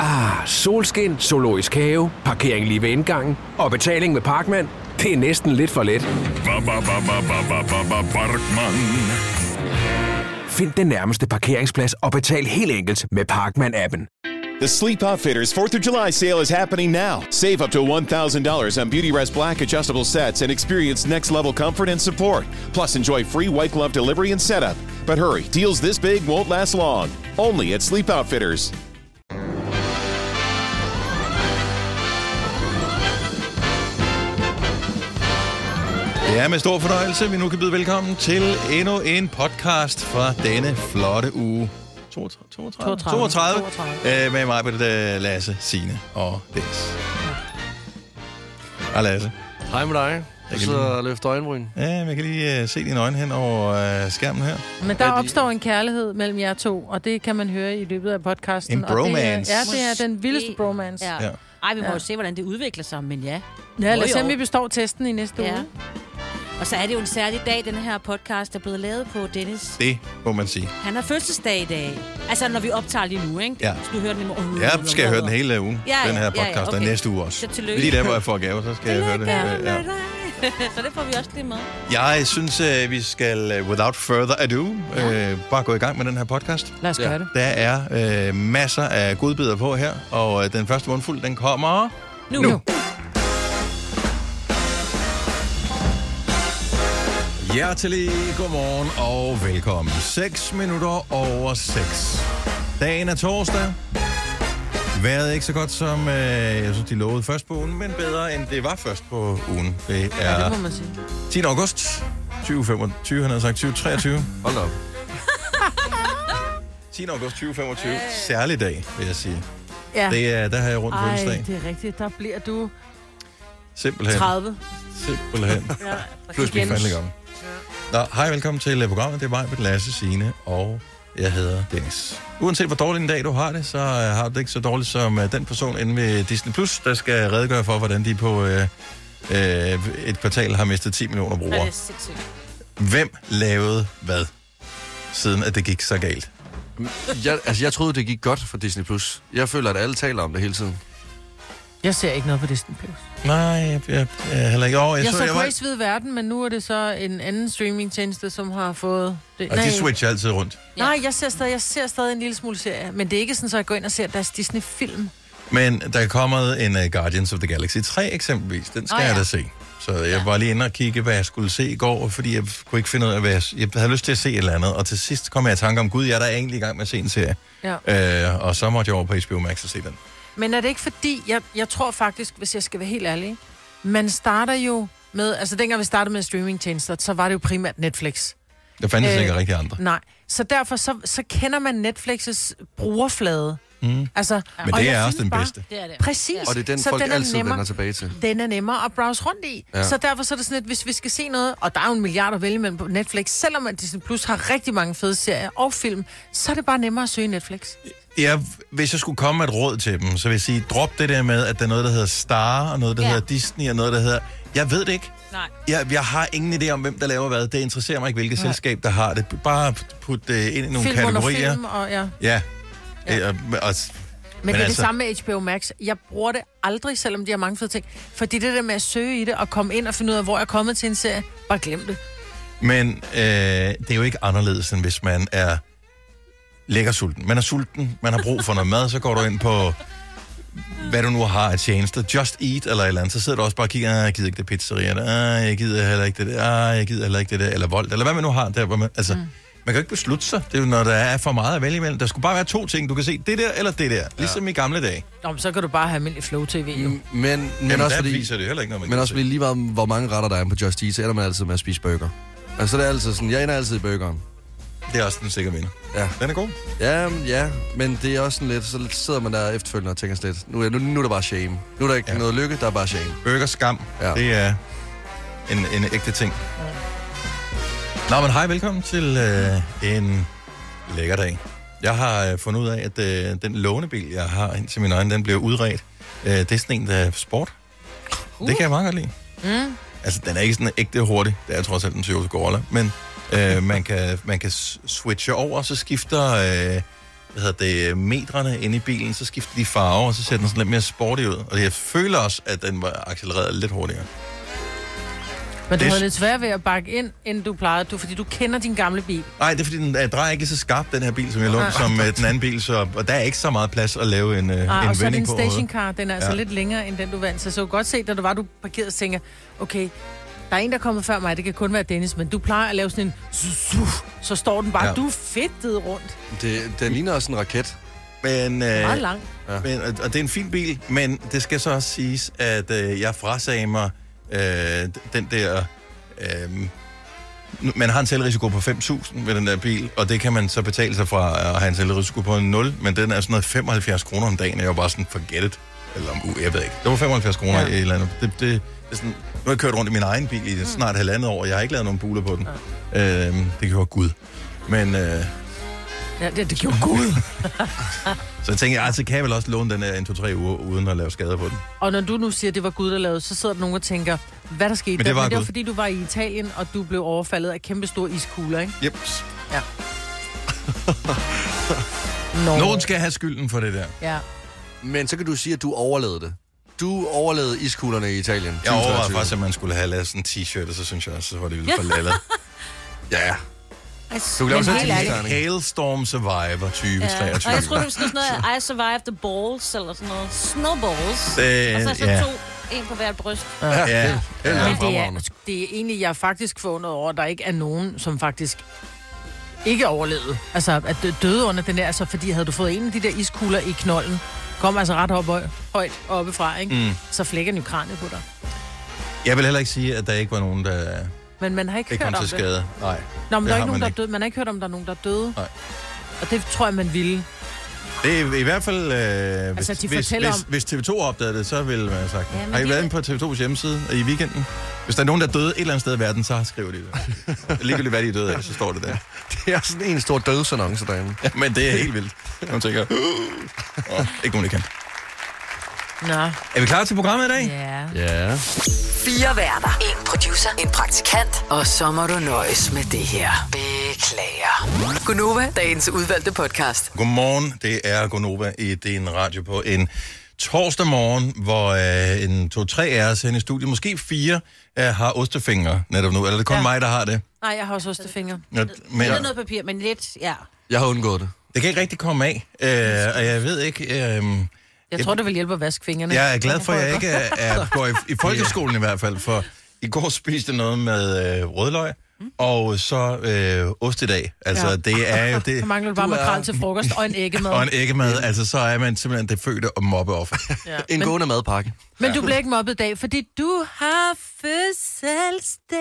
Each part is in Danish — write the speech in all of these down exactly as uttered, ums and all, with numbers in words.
Ah, solskin, zoologisk have, parkering lige ved indgangen og betaling med Parkman. Det er næsten lidt for let. Find den nærmeste parkeringsplads og betal helt enkelt med Parkman-appen. The Sleep Outfitters fourth of July sale is happening now. Save up to one thousand dollars on Beautyrest Black adjustable sets and experience next-level comfort and support. Plus, enjoy free white glove delivery and setup. But hurry, deals this big won't last long. Only at Sleep Outfitters. Det er med stor fornøjelse, vi nu kan byde velkommen til endnu en podcast fra denne flotte uge. toogtredive, toogtredive, toogtredive, toogtredive. Øh, med mig på det Lasse, Signe og Dennis. Hej Lasse. Hej med dig. Jeg sidder og løfter øjenbryn. Ja, men jeg kan lige uh, se dine øjne hen over uh, skærmen her. Men der opstår en kærlighed mellem jer to, og det kan man høre i løbet af podcasten. En bromance. Og det er, ja, det er den vildeste bromance. Ja. Ja. Ej, vi må ja. jo se, hvordan det udvikler sig, men ja. Ja, lad os se, om vi består testen i næste ja. uge. Og så er det jo en særlig dag, den her podcast er blevet lavet på Dennis. Det må man sige. Han har fødselsdag i dag. Altså, når vi optager lige nu, ikke? Ja. Skal du høre den i morgen? Ja, skal jeg høre den hele uge, ja, ja, den her podcast, ja, ja, okay. og næste uge også. Så tillykke. Lige der, hvor jeg får gave, så skal jeg høre det. Ja. Så det får vi også lige med. Jeg synes, uh, vi skal, uh, without further ado, ja. uh, bare gå i gang med den her podcast. Lad os gøre ja. det. Der er uh, masser af godbidder på her, og uh, den første mundfuld, den kommer nu. nu. Hjertelig godmorgen og velkommen. seks minutter over seks. Dagen er torsdag. Vejret er ikke så godt som, øh, jeg synes, de lovede først på ugen, men bedre end det var først på ugen. Det er ja, det må man sige. tiende august tyve femogtyve, han havde sagt tyve treogtyve. Hold op. tiende august tyve femogtyve. Særlig dag, vil jeg sige. Ja. Det er, der har jeg rundt på fødselsdag. Ej, det er rigtigt. Der bliver du Simpelthen. tredive. Simpelthen. Ja, Plus vi fandelig gang. Nå, hej, velkommen til programmet. Det er mig, Lasse, Signe, og jeg hedder Dennis. Uanset hvor dårlig en dag du har det, så har du det ikke så dårligt som uh, den person inde ved Disney Plus, der skal redegøre for, hvordan de på uh, uh, et kvartal har mistet ti millioner brugere. Ja, det er sindssygt. Hvem lavede hvad, siden at det gik så galt? Jeg, altså, jeg troede, det gik godt for Disney Plus. Jeg føler, at alle taler om det hele tiden. Jeg ser ikke noget på Disney Plus. Nej, jeg, jeg, jeg heller ikke over. Jeg, Jeg så, så jeg var... Grace ved verden, men nu er det så en anden streamingtjeneste, som har fået det. Og de switcher altid rundt. Ja. Nej, jeg ser, stadig, jeg ser stadig en lille smule serie, men det er ikke sådan, så jeg går ind og ser deres Disney-film. Men der er kommet en uh, Guardians of the Galaxy tre eksempelvis. Den skal oh, ja. jeg da se. Så jeg ja. var lige inde og kigge, hvad jeg skulle se i går, fordi jeg kunne ikke finde ud af, hvad jeg... Jeg havde lyst til at se et eller andet, og til sidst kom jeg i tanke om, gud, jeg er da egentlig i gang med at se en serie. Ja. Øh, og så måtte jeg over på H B O Max og se den. Men er det ikke fordi, jeg, jeg tror faktisk, hvis jeg skal være helt ærlig, man starter jo med, altså dengang vi startede med streamingtjenester, så var det jo primært Netflix. Der fandtes øh, ikke rigtig andre. Nej, så derfor så, så kender man Netflix's brugerflade. Mm. Altså, men det er også den bare, bedste. Det er det. Præcis. Og det er den, så folk den er altid nemmere, vender tilbage til. Den er nemmere at browse rundt i. Ja. Så derfor så er det sådan, at hvis vi skal se noget, og der er jo en milliard at vælge mellem på Netflix, selvom at Disney Plus har rigtig mange fede serier og film, så er det bare nemmere at søge Netflix. Ja, hvis jeg skulle komme med et råd til dem, så vil jeg sige, drop det der med, at der er noget, der hedder Star, og noget, der ja. hedder Disney, og noget, der hedder... Jeg ved det ikke. Nej. Jeg, jeg har ingen idé om, hvem der laver hvad. Det interesserer mig ikke, hvilket Nej. selskab, der har det. Bare put det ind i nogle film kategorier. Film og ja. Ja. ja. ja. Og, og, Men, Men det er altså... det samme med H B O Max. Jeg bruger det aldrig, selvom de har mange fede ting. Fordi det der med at søge i det, og komme ind og finde ud af, hvor jeg er kommet til en serie, bare glem det. Men øh, det er jo ikke anderledes, end hvis man er lækker sulten. Man er sulten, man har brug for noget mad, så går du ind på, hvad du nu har af tjenester, Just Eat eller et eller andet, så sidder du også bare og kigger, jeg gider ikke det pizzeria, ah, jeg gider heller ikke det der, ah, jeg gider heller ikke det der, eller Volt, eller hvad man nu har der, hvor man, altså... Mm. Man kan jo ikke beslutte sig. Det er jo, når der er for meget at vælge imellem. Der skulle bare være to ting. Du kan se det der eller det der. Ligesom ja. i gamle dage. Nå, men så kan du bare have almindelig Flow T V. Jo. Men, men, Jamen, også der fordi, viser det heller ikke noget, man men også fordi lige meget, hvor mange retter der er på Just Eat, så ender man altid med at spise burger. Altså det er altid sådan, jeg ender altid i burgeren. Det er også den sikre vinder. Ja. Den er god. Ja, ja, men det er også sådan lidt, så sidder man der efterfølgende og tænker sådan lidt, nu, nu, nu er der bare shame. Nu er der ikke ja. noget lykke, der er bare shame. Burger skam, ja. Det er en, en ægte ting. Ja. Nå, men hej, velkommen til øh, en lækker dag. Jeg har øh, fundet ud af, at øh, den lånebil, jeg har ind til mine øjne, den bliver udredt. Øh, det er sådan en, der er sport. Uh. Det kan jeg meget godt lide. Mm. Altså, den er ikke sådan ægte hurtig. Det er trods alt en Toyota Corolla. Men øh, man, kan, man kan switche over, så skifter øh, hvad hedder det, metrene inde i bilen, så skifter de farve, og så ser den sådan lidt mere sporty ud. Og jeg føler også, at den var accelereret lidt hurtigere. Men du Det- havde lidt svært ved at bakke ind, end du plejede, du, fordi du kender din gamle bil. Nej, det er fordi, den uh, drejer ikke så skarpt, den her bil, som jeg lånte, som uh, den anden bil, så, og der er ikke så meget plads at lave en, uh, Ah, en og så er vending din på. stationcar, den er altså Ja. lidt længere, end den du vandt. Så så godt se, da du var, du parkerede og tænker, okay, der er en, der er kommet før mig, det kan kun være Dennis, men du plejer at lave sådan en zzz, så står den bare, Ja. ja. du er fedtet rundt. Det, den ligner også en raket. Men, uh, Meget lang. men, og det er en fin bil, men det skal så også siges, at uh, jeg frasagde mig uh, den der... Uh, man har en selvrisiko på fem tusind ved den der bil, og det kan man så betale sig fra at have en selvrisiko på nul, men den er sådan noget femoghalvfjerds kroner om dagen, og jeg var bare sådan, forget it. Eller om uge, jeg ved ikke. Det var femoghalvfjerds kroner Ja. i et eller andet. Det, det, det er sådan, nu har jeg kørt rundt i min egen bil i snart halvandet år, og jeg har ikke lavet nogen buler på den. Ja. Øhm, det gjorde Gud. Men, øh, Ja, det, det gjorde Gud. så jeg tænker, altså kan jeg vel også låne den her en, to, tre uger, uden at lave skader på den. Og når du nu siger, at det var Gud, der lavede, så sidder der nogen og tænker, hvad der skete Men det der? var Men det var Gud. fordi, du var i Italien, og du blev overfaldet af kæmpe store iskugler, ikke? Jeps. Ja. Nå. Nogen skal have skylden for det der. Ja. Men så kan du sige, at du overlevede det. Du overlevede iskuglerne i Italien. Jeg overvejede tyve faktisk, at man skulle have lavet sådan en t-shirt, og så synes jeg også, så var det lidt for lallet. Ja, ja. Altså, Du kan lave Men sådan helt en ærligt. t-shirt. Hailstorm Survivor tyve ja. treogtyve. Og jeg troede, det skulle sådan noget, I survived the balls, eller sådan noget. Snowballs. Det- og så, så ja. to, en på hvert bryst. Ja, det er Men det fremragende. er, det er egentlig, jeg er faktisk forundret over, at der ikke er nogen, som faktisk ikke overlevede. Altså, at dø- døde under den der, altså, fordi havde du fået en af de der iskugler i knolden, kom altså ret op, højt oppefra, ikke? Mm. Så flækker den jo kraniet på dig. Jeg vil heller ikke sige, at der ikke var nogen, der Men man har ikke, ikke hørt kom om til det. skade. Nej. Nå, men Det der er har ikke nogen, man der er ikke. døde. Man har ikke hørt om, der er nogen, der er døde. Nej. Og det tror jeg, man ville. Det er i hvert fald, øh, hvis, Altså, de hvis, fortæller hvis, om- hvis T V to opdagede det, så ville man have sagt Ja, ja, men har I de- været inde på T V tos hjemmeside i weekenden? Hvis der er nogen, der er døde et eller andet sted i verden, så skriver de det. Ligegyldigt hvad de er døde af, så står det der. Det er sådan en stor dødsannonce derinde. Ja, men det er helt vildt. Man tænker, oh, ikke nogen, der kan. Nå, Er vi klar til programmet i dag? ja. Ja. Fire værter. En producer. En praktikant. Og så må du nøjes med det her. Beklager. Gunova, dagens udvalgte podcast. Godmorgen, det er Gonova i din radio på en torsdag morgen, hvor øh, en to-tre af os herinde i studiet, måske fire, øh, har ostefingre netop nu. Eller er det kun ja. Ja. mig, der har det? Nej, jeg har også ostefingre. Ja, men Eller noget papir, men lidt, ja. Jeg har undgået det. det kan ikke rigtig komme af, øh, og jeg ved ikke... Øh, Jeg tror, det vil hjælpe at vaske fingrene. Jeg er glad for, at jeg ikke er, er går i, i folkeskolen i hvert fald, for i går spiste jeg noget med øh, rødløg, og så øh, ost i dag. Altså, ja. Ja. det er jo det... Så mangler du bare Du er- makrel til frokost og en æggemad. Og en æggemad, altså så er man simpelthen det fødte og mobbeoffer. Ja. En Men, gående madpakke. men du bliver ikke mobbet i dag, fordi du har fødselsdag.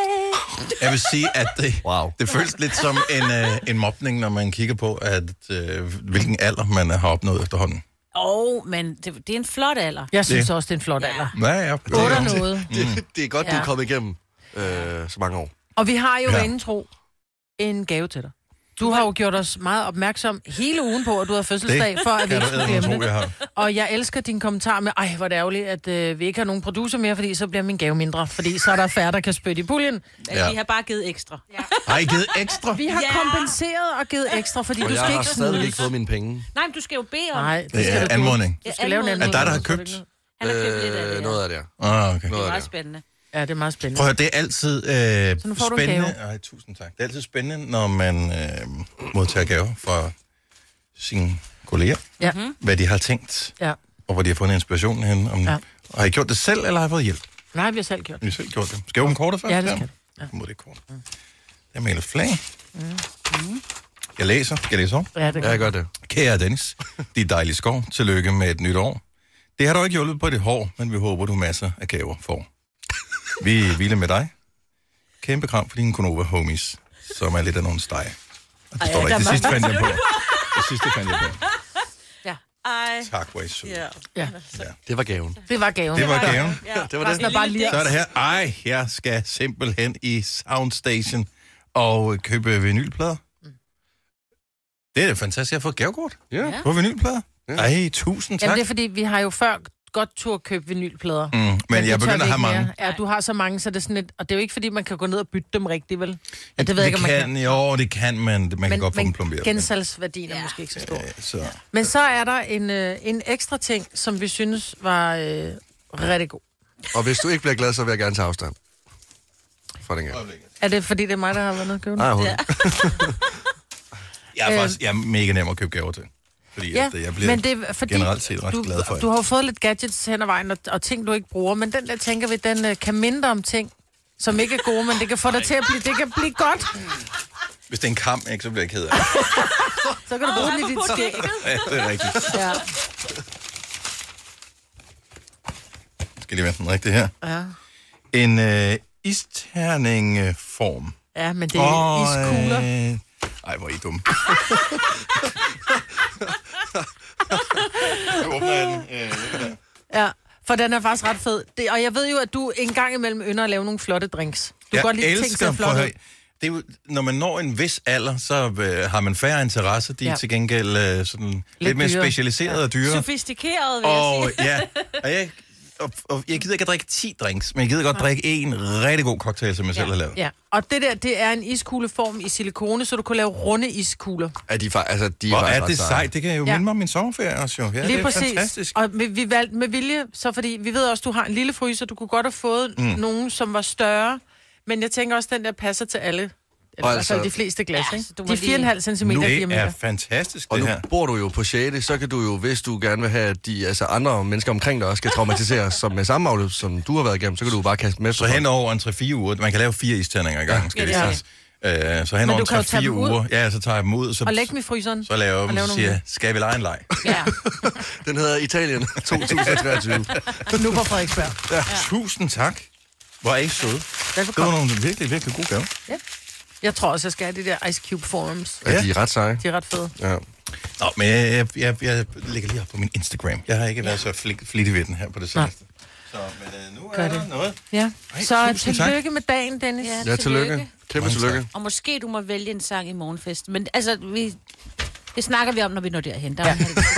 Jeg vil sige, at det, Wow. det føles lidt som en, øh, en mobning, når man kigger på, at øh, hvilken alder man har opnået efterhånden. Åh, oh, men det, det er en flot alder. Jeg synes Det- også, det er en flot alder. Ja, ja. otte og noget. Det, det er godt, du Ja. er kommet igennem øh, så mange år. Og vi har jo Ja. ja. inden tro en gave til dig. Du har jo gjort os meget opmærksom hele ugen på, at du har fødselsdag, for at vi Kan ikke du skulle æde glemme tro, det. jeg har. Og jeg elsker din kommentar med, ej, hvor er det ærgerligt, at øh, vi ikke har nogen producer mere, fordi så bliver min gave mindre. Fordi så er der færre, der kan spytte i puljen. Ja. Ja. Vi har bare givet ekstra. Ja. Har I givet ekstra? Vi har Ja. kompenseret og givet ekstra, fordi Og du jeg skal har ikke stadigvæk ikke snydes. fået mine penge. Nej, men du skal jo bede om. Nej, det Det skal er du. anmodning. Du skal lave en Anmodning. anmodning. Er der, der har så er det købt? ikke Han har købt lidt af det, Øh, ja. noget af det. Ah, okay. Det er Noget af meget det. spændende. noget. Ja, det er meget spændende. Prøv at høre, det er altid øh, Så nu får du en spændende. gave. Ej, tusind tak. Det er altid spændende, når man øh, modtager gaver fra sine kolleger. Ja. Hvad de har tænkt, Ja. og hvor de har fundet inspirationen hen. Om, Ja. og har I gjort det selv, eller har I fået hjælp? Nej, vi har selv gjort Har I selv gjort det? Skal jeg åbne kortet først? Ja, det skal du. Ja. Mod det kort. Jeg maler flag. Jeg læser. Skal jeg læse over? Ja, det Ja, jeg gør det. Kære Dennis, de dejlige skov. Tillykke med et nyt år. Det har dog ikke hjulpet på dit hår, men vi håber, du masser af gaver får. Vi hviler med dig. Kæmpe kram for dine Gonova homies, som er lidt af nogle steg. Og det står der ikke. Det sidste fandt jeg på. Det sidste fandt jeg på. Ej. Tak, hvor I så. Ja. Ja, Det var gaven. det var gaven. Det var gaven. Ja. Det var Resten det. er bare lige... Så er det her. Ej, jeg skal simpelthen i Soundstation og købe vinylplader. Det er da fantastisk. Jeg har fået gavekort Ja. på vinylplader. Ej, tusind tak. Jamen, det er fordi, vi har jo før godt turde købe vinylplader. Mm, men, men jeg begynder at have mange. Mere. Ja, du har så mange, så det er sådan et... Og det er jo ikke, fordi man kan gå ned og bytte dem rigtigt, vel? Ja, det ved det jeg ikke, om man kan, kan. Jo, det kan man. Man men, kan godt men få dem plomberet. gensalgsværdien er ja. måske ikke så stor. Ja, så. Men så er der en, øh, en ekstra ting, som vi synes var øh, rigtig god. Og hvis du ikke bliver glad, så vil jeg gerne tage afstand. For den gang. Er det, fordi det er mig, der har været nede og købe den? Nej, ja. Jeg er faktisk jeg er mega nem at købe gaver til. Fordi ja, at jeg bliver men det er, fordi generelt set ret du, glad for det. Du har jo fået lidt gadgets hen ad vejen, og, og ting, du ikke bruger, men den der, tænker vi, den uh, kan mindre om ting, som ikke er gode, men det kan få dig til at blive, det kan blive godt. Hvis det er en kam, ikke, så bliver jeg ked af det. Så kan du bruge den i dit skæg. Ja, det er rigtigt. Ja. Skal lige være den rigtige her? Ja. En øh, isterningeform. Ja, men det er oh, iskugler. Øh... Ej, hvor er I dumme. Jeg åbner den. Øh, ja, for den er faktisk ret fed. Det, og jeg ved jo, at du en gang imellem ynder at lave nogle flotte drinks. Du jeg kan godt lide ting, der er flotte. Det er jo, når man når en vis alder, så øh, har man færre interesse. De er ja. til gengæld øh, sådan lidt, lidt mere specialiserede ja. og dyre. Sofistikerede, vil og, jeg sige. Ja, og jeg, og, og jeg gider ikke at drikke ti drinks, men jeg gider godt ja. drikke en rigtig god cocktail, som jeg ja. selv har lavet. Ja, og det der, det er en iskugleform i silikone, så du kan lave runde iskugler. Er de, fa- altså, de Hvor er, er det sejt? Det kan jo ja. minde mig om min sommerferie også, jo. Ja, lige det er præcis. Fantastisk. Og vi, vi valgte med vilje, så fordi vi ved også, du har en lille fryser, du kunne godt have fået mm. nogen, som var større, men jeg tænker også, den der passer til alle. Eller i hvert fald de fleste glas, ja, ikke? De er fire komma fem centimeter i diameter. Det er fantastisk, og det nu her. bor du jo på sjette, så kan du jo, hvis du gerne vil have, at de altså andre mennesker omkring dig også skal traumatiseres som med samme afløb, som du har været igennem, så kan du jo bare kaste med. Så hen over en tre fire uger, man kan lave fire isterninger i gang, skal ja, det ja. uh, så hen over en tre fire uger, ja, så tager jeg dem ud. Så, og læg dem i fryseren. Så laver jeg dem, så siger skal vi lege en leg? Ja. Den hedder Italien to tusind treogtyve. Nu på Frederiksberg. Ja. Ja. Tusind tak. Hvor er I søde. Det var nogle virkelig, virkelig gode gaver. Ja. Jeg tror også, jeg skal have de der Ice Cube Forums. Ja, de er ret seje. De er ret fede. Ja. Nå, men jeg, jeg, jeg lægger lige op på min Instagram. Jeg har ikke været så flik, flittig ved den her på det seneste. Så, men uh, nu er der noget. Ja. Ej, så tillykke med dagen, Dennis. Ja, ja tillykke. Kæmpe tillykke. Og måske du må vælge en sang i morgenfest. Men altså, vi... Det snakker vi om, når vi når derhen. Der ja.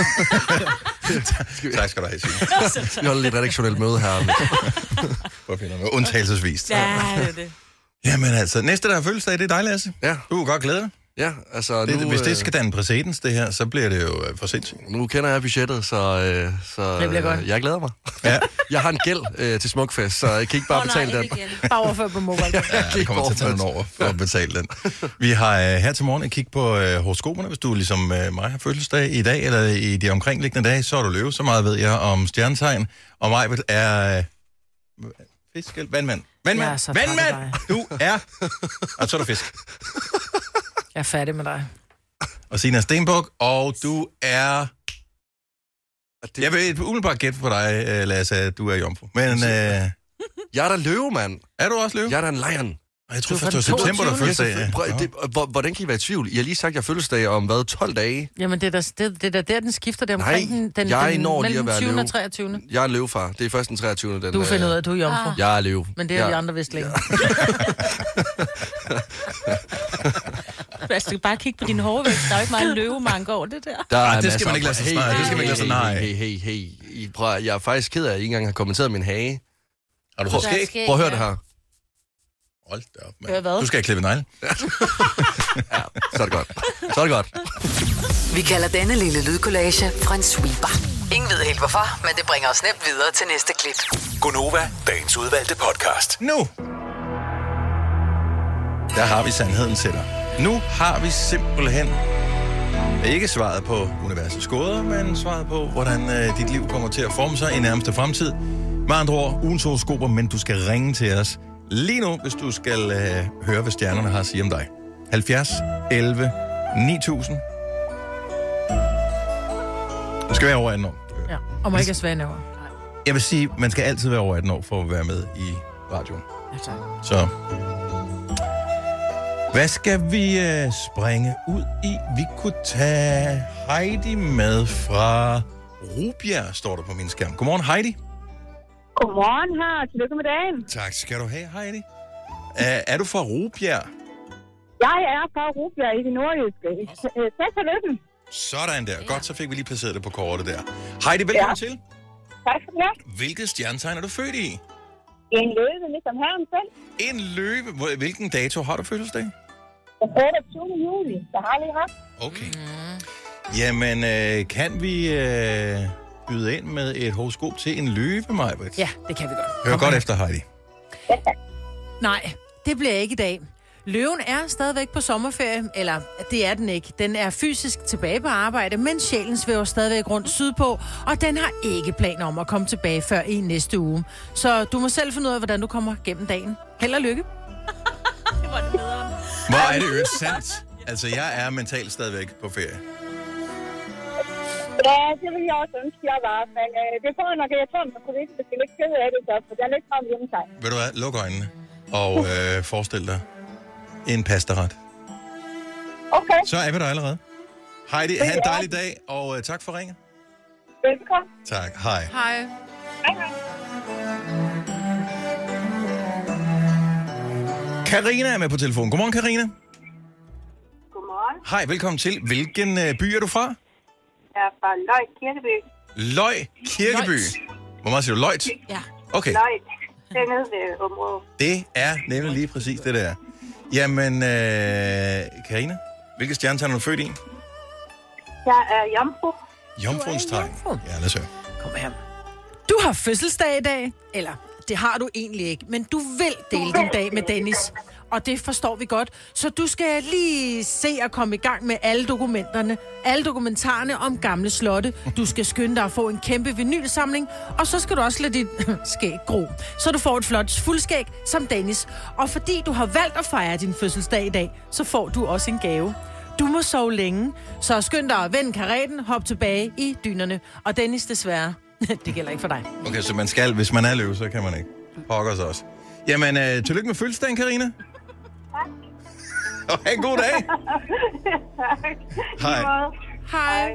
Tak skal du have, Signe. Vi holder lidt redaktionelt møde her. Hvor finder man undtagelsesvist. Ja, det er det. Jamen altså, næste der har fødselsdag, det er dig, Lasse. Ja. Du er godt glæde dig. Ja, altså det, nu... Hvis det skal danne præcedens, det her, så bliver det jo uh, for sindssygt. Nu kender jeg budgettet, så, øh, så det bliver godt. jeg glæder mig. Ja. Jeg har en gæld øh, til Smukfest, så jeg kan ikke bare oh, betale nej, Bare den. overfør på mobile. Ja, det kommer til at tage den over for at betale den. Vi har uh, her til morgen et kig på uh, horoskoperne. Hvis du ligesom uh, mig har fødselsdag i dag, eller i de omkringliggende dage, så er du løve. Så meget ved jeg om stjernetegn. Og mig er... Uh, fisk eller vandmand? Vandmand! Ja, vandmand! Du er... Og så er du fisk. Jeg er færdig med dig. Og Sina Stenbuk, og du er... Jeg vil umiddelbart gætte på dig, Lasse, at du er jomfru. Men... Øh... Jeg er da løve, mand. Er du også løve? Jeg er da en lion. Jeg tror først, det var september, der fødselsdag. Ja. Hvordan kan I være i tvivl? I har lige sagt, at jeg fødselsdag om hvad, tolv dage? Jamen, det er der, det, det er der, den skifter der omkring Nej, den, den, jeg den når mellem lige at være tyvende og løve. treogtyvende. Jeg er en løvefar. Det er først den treogtyvende Den, du finder ud af, at du er jomfru. Ah. Jeg er løve. Men det er ja. de andre vist længe. Jeg skal bare kigge på din hårvægt. Der er jo ikke meget løvemanke over det der. Der Ej, det skal man ikke lade sig snart. Hey, det skal man ikke lade sig nej. Hey, hey, hey, hey. Prøv, jeg er faktisk ked af, at I ikke engang har kommenteret min hage. Har du fået skæg? Prøv at høre det her. Hold da op, Hør hvad? Du skal have klippet negle. Ja, så er det godt. Så er det godt. Vi kalder denne lille lydkollage en sweeper. Ingen ved helt hvorfor, men det bringer os nemt videre til næste klip. Gonova, dagens udvalgte podcast. Nu! Der har vi sandheden til dig. Nu har vi simpelthen ikke svaret på universets gåder, men svaret på, hvordan øh, dit liv kommer til at forme sig i nærmeste fremtid. Med andre ord, ugens horoskoper, men du skal ringe til os lige nu, hvis du skal øh, høre, hvad stjernerne har at sige om dig. halvfjerds elleve ni tusind. Du skal være over atten år. Ja, og må ikke have svære næver. Jeg vil sige, man skal altid være over atten år for at være med i radioen. Ja, tak. Så hvad skal vi øh, springe ud i? Vi kunne tage Heidi med fra Rubjerg, står der på min skærm. Godmorgen, Heidi. Godmorgen her. Tillykke med dagen. Tak skal du have, Heidi. Er, er du fra Rubjerg? Jeg er fra Rubjerg i det nordjyske. Tæt på Lykken. Sådan der. Godt, så fik vi lige placeret det på kortet der. Heidi, velkommen ja. til. Tak skal du have. Hvilket stjernetegn er du født i? En løve, ligesom herren selv. En løve. Hvor- Hvilken dato har du fødselsdag? Den otteogtyvende juli. Det har jeg lige haft. Okay. Jamen, øh, kan vi øh, byde ind med et horoskop til en løve, Majbrit? Ja, det kan vi godt. Hør godt efter, Heidi. Nej, det bliver ikke i dag. Løven er stadigvæk på sommerferie, eller det er den ikke. Den er fysisk tilbage på arbejde, men sjælen svæver stadigvæk rundt sydpå, og den har ikke planer om at komme tilbage før i næste uge. Så du må selv finde ud af, hvordan du kommer gennem dagen. Held og lykke. Det var det bedre. Hvor er det øvrigt sandt? Altså, jeg er mentalt stadigvæk på ferie. Ja, det vil jeg også ønske, jeg var. Men øh, det får jeg nok, jeg tror, man kunne ikke, det skal ikke kede af det, så, for det er lidt frem hjemme sig. Ved du hvad? Luk øjnene og øh, forestil dig en pastaret. Okay. Så er vi der allerede. Heidi, have en dejlig dag, og øh, tak for ringet. Velkommen. Tak. Hej. Hej. Hej, hej. Karina er med på telefonen. Godmorgen, Karina. Godmorgen. Hej, velkommen til. Hvilken øh, by er du fra? Jeg er fra Løg Kirkeby. Løg Kirkeby. Hvor meget siger du? Løjt? Ja. Okay, Løg. Det er nede ved området. det er nemlig lige præcis det der. Jamen, øh, Karina, hvilket stjernetegn er du født i? Jeg er jomfru. Jomfruens tegn. jomfru. Ja, lad os høre. Kom her. Du har fødselsdag i dag, eller det har du egentlig ikke, men du vil dele din dag med Dennis. Og det forstår vi godt. Så du skal lige se at komme i gang med alle dokumenterne, alle dokumentarerne om gamle slotte. Du skal skynde dig at få en kæmpe vinylsamling, og så skal du også lade dit skæg gro. Så du får et flot fuldskæg som Dennis. Og fordi du har valgt at fejre din fødselsdag i dag, så får du også en gave. Du må sove længe, så skynd dig at vende kareten, hop tilbage i dynerne. Og Dennis, desværre, det gælder ikke for dig. Okay, så man skal, hvis man er løve, så kan man ikke. Pokker sig også. Jamen, øh, tillykke med fødselsdagen, Karina. Tak. Og have en god dag. Tak. Hej. Hej.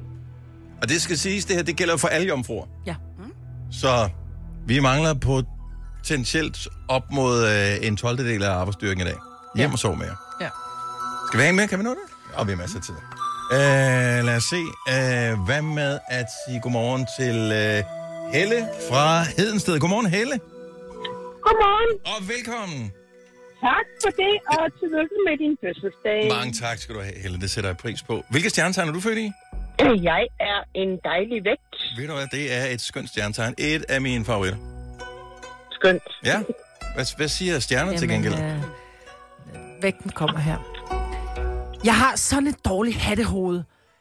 Og det skal siges, det her, det gælder for alle jomfruer. Ja. Så vi mangler potentielt op mod øh, en tolvte del af arbejdsstyrken i dag. Hjem Ja. og sove mere. Ja. Skal vi have en mere? Kan vi nå det? Og vi har masser af tid. Øh, lad os se. Øh, hvad med at sige godmorgen til øh, Helle fra Hedensted. Godmorgen, Helle. Godmorgen. Og velkommen. Tak for det, og tillykke med din fødselsdag. Mange tak skal du have, Helle. Det sætter jeg pris på. Hvilke stjernetegn er du født i? Jeg er en dejlig vægt. Ved du hvad, det er et skønt stjernetegn. Et af mine favoritter. Skønt. Ja. Hvad, hvad siger stjerner til gengæld? Øh, vægten kommer her. Jeg har sådan et dårligt hattehoved.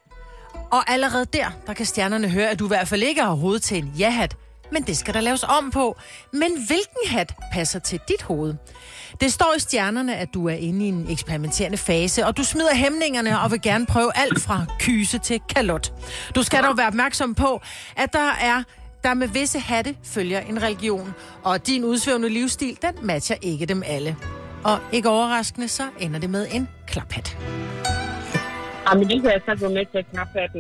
Og allerede der, der kan stjernerne høre, at du i hvert fald ikke har hoved til en ja-hat. Men det skal der laves om på. Men hvilken hat passer til dit hoved? Det står i stjernerne, at du er inde i en eksperimenterende fase, og du smider hæmningerne og vil gerne prøve alt fra kyse til kalot. Du skal dog være opmærksom på, at der er der med visse hatte følger en religion, og din udsvævende livsstil, den matcher ikke dem alle. Og ikke overraskende, så ender det med en klaphat. Jamen, det kan jeg så gå med til knaphatten.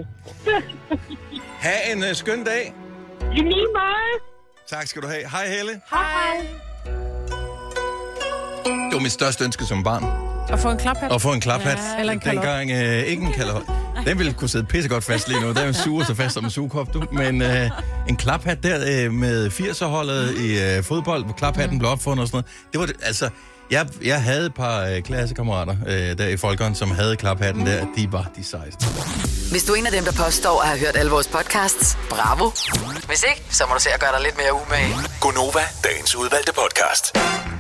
Ha' en uh, skøn dag. I lige meget. Tak skal du have. Hej, Helle. Hej. Det var mit største ønske som barn. At få en klaphat? At få en klaphat. Ja, eller en kalot. Dengang øh, ikke en kalot. Den ville kunne sidde pissegodt fast lige nu. Den suger så fast som en sugekop, du. Men øh, en klaphat der øh, med firserholdet i øh, fodbold, hvor klaphatten blev opfundet og sådan noget. Det var det, altså... Jeg, jeg havde et par øh, klassekammerater øh, der i Folkeren, som havde klaphatten der. De var de sejeste. Hvis du er en af dem, der påstår at have hørt alle vores podcasts, bravo. Hvis ikke, så må du se at gøre dig lidt mere umage. Gonova, dagens udvalgte podcast.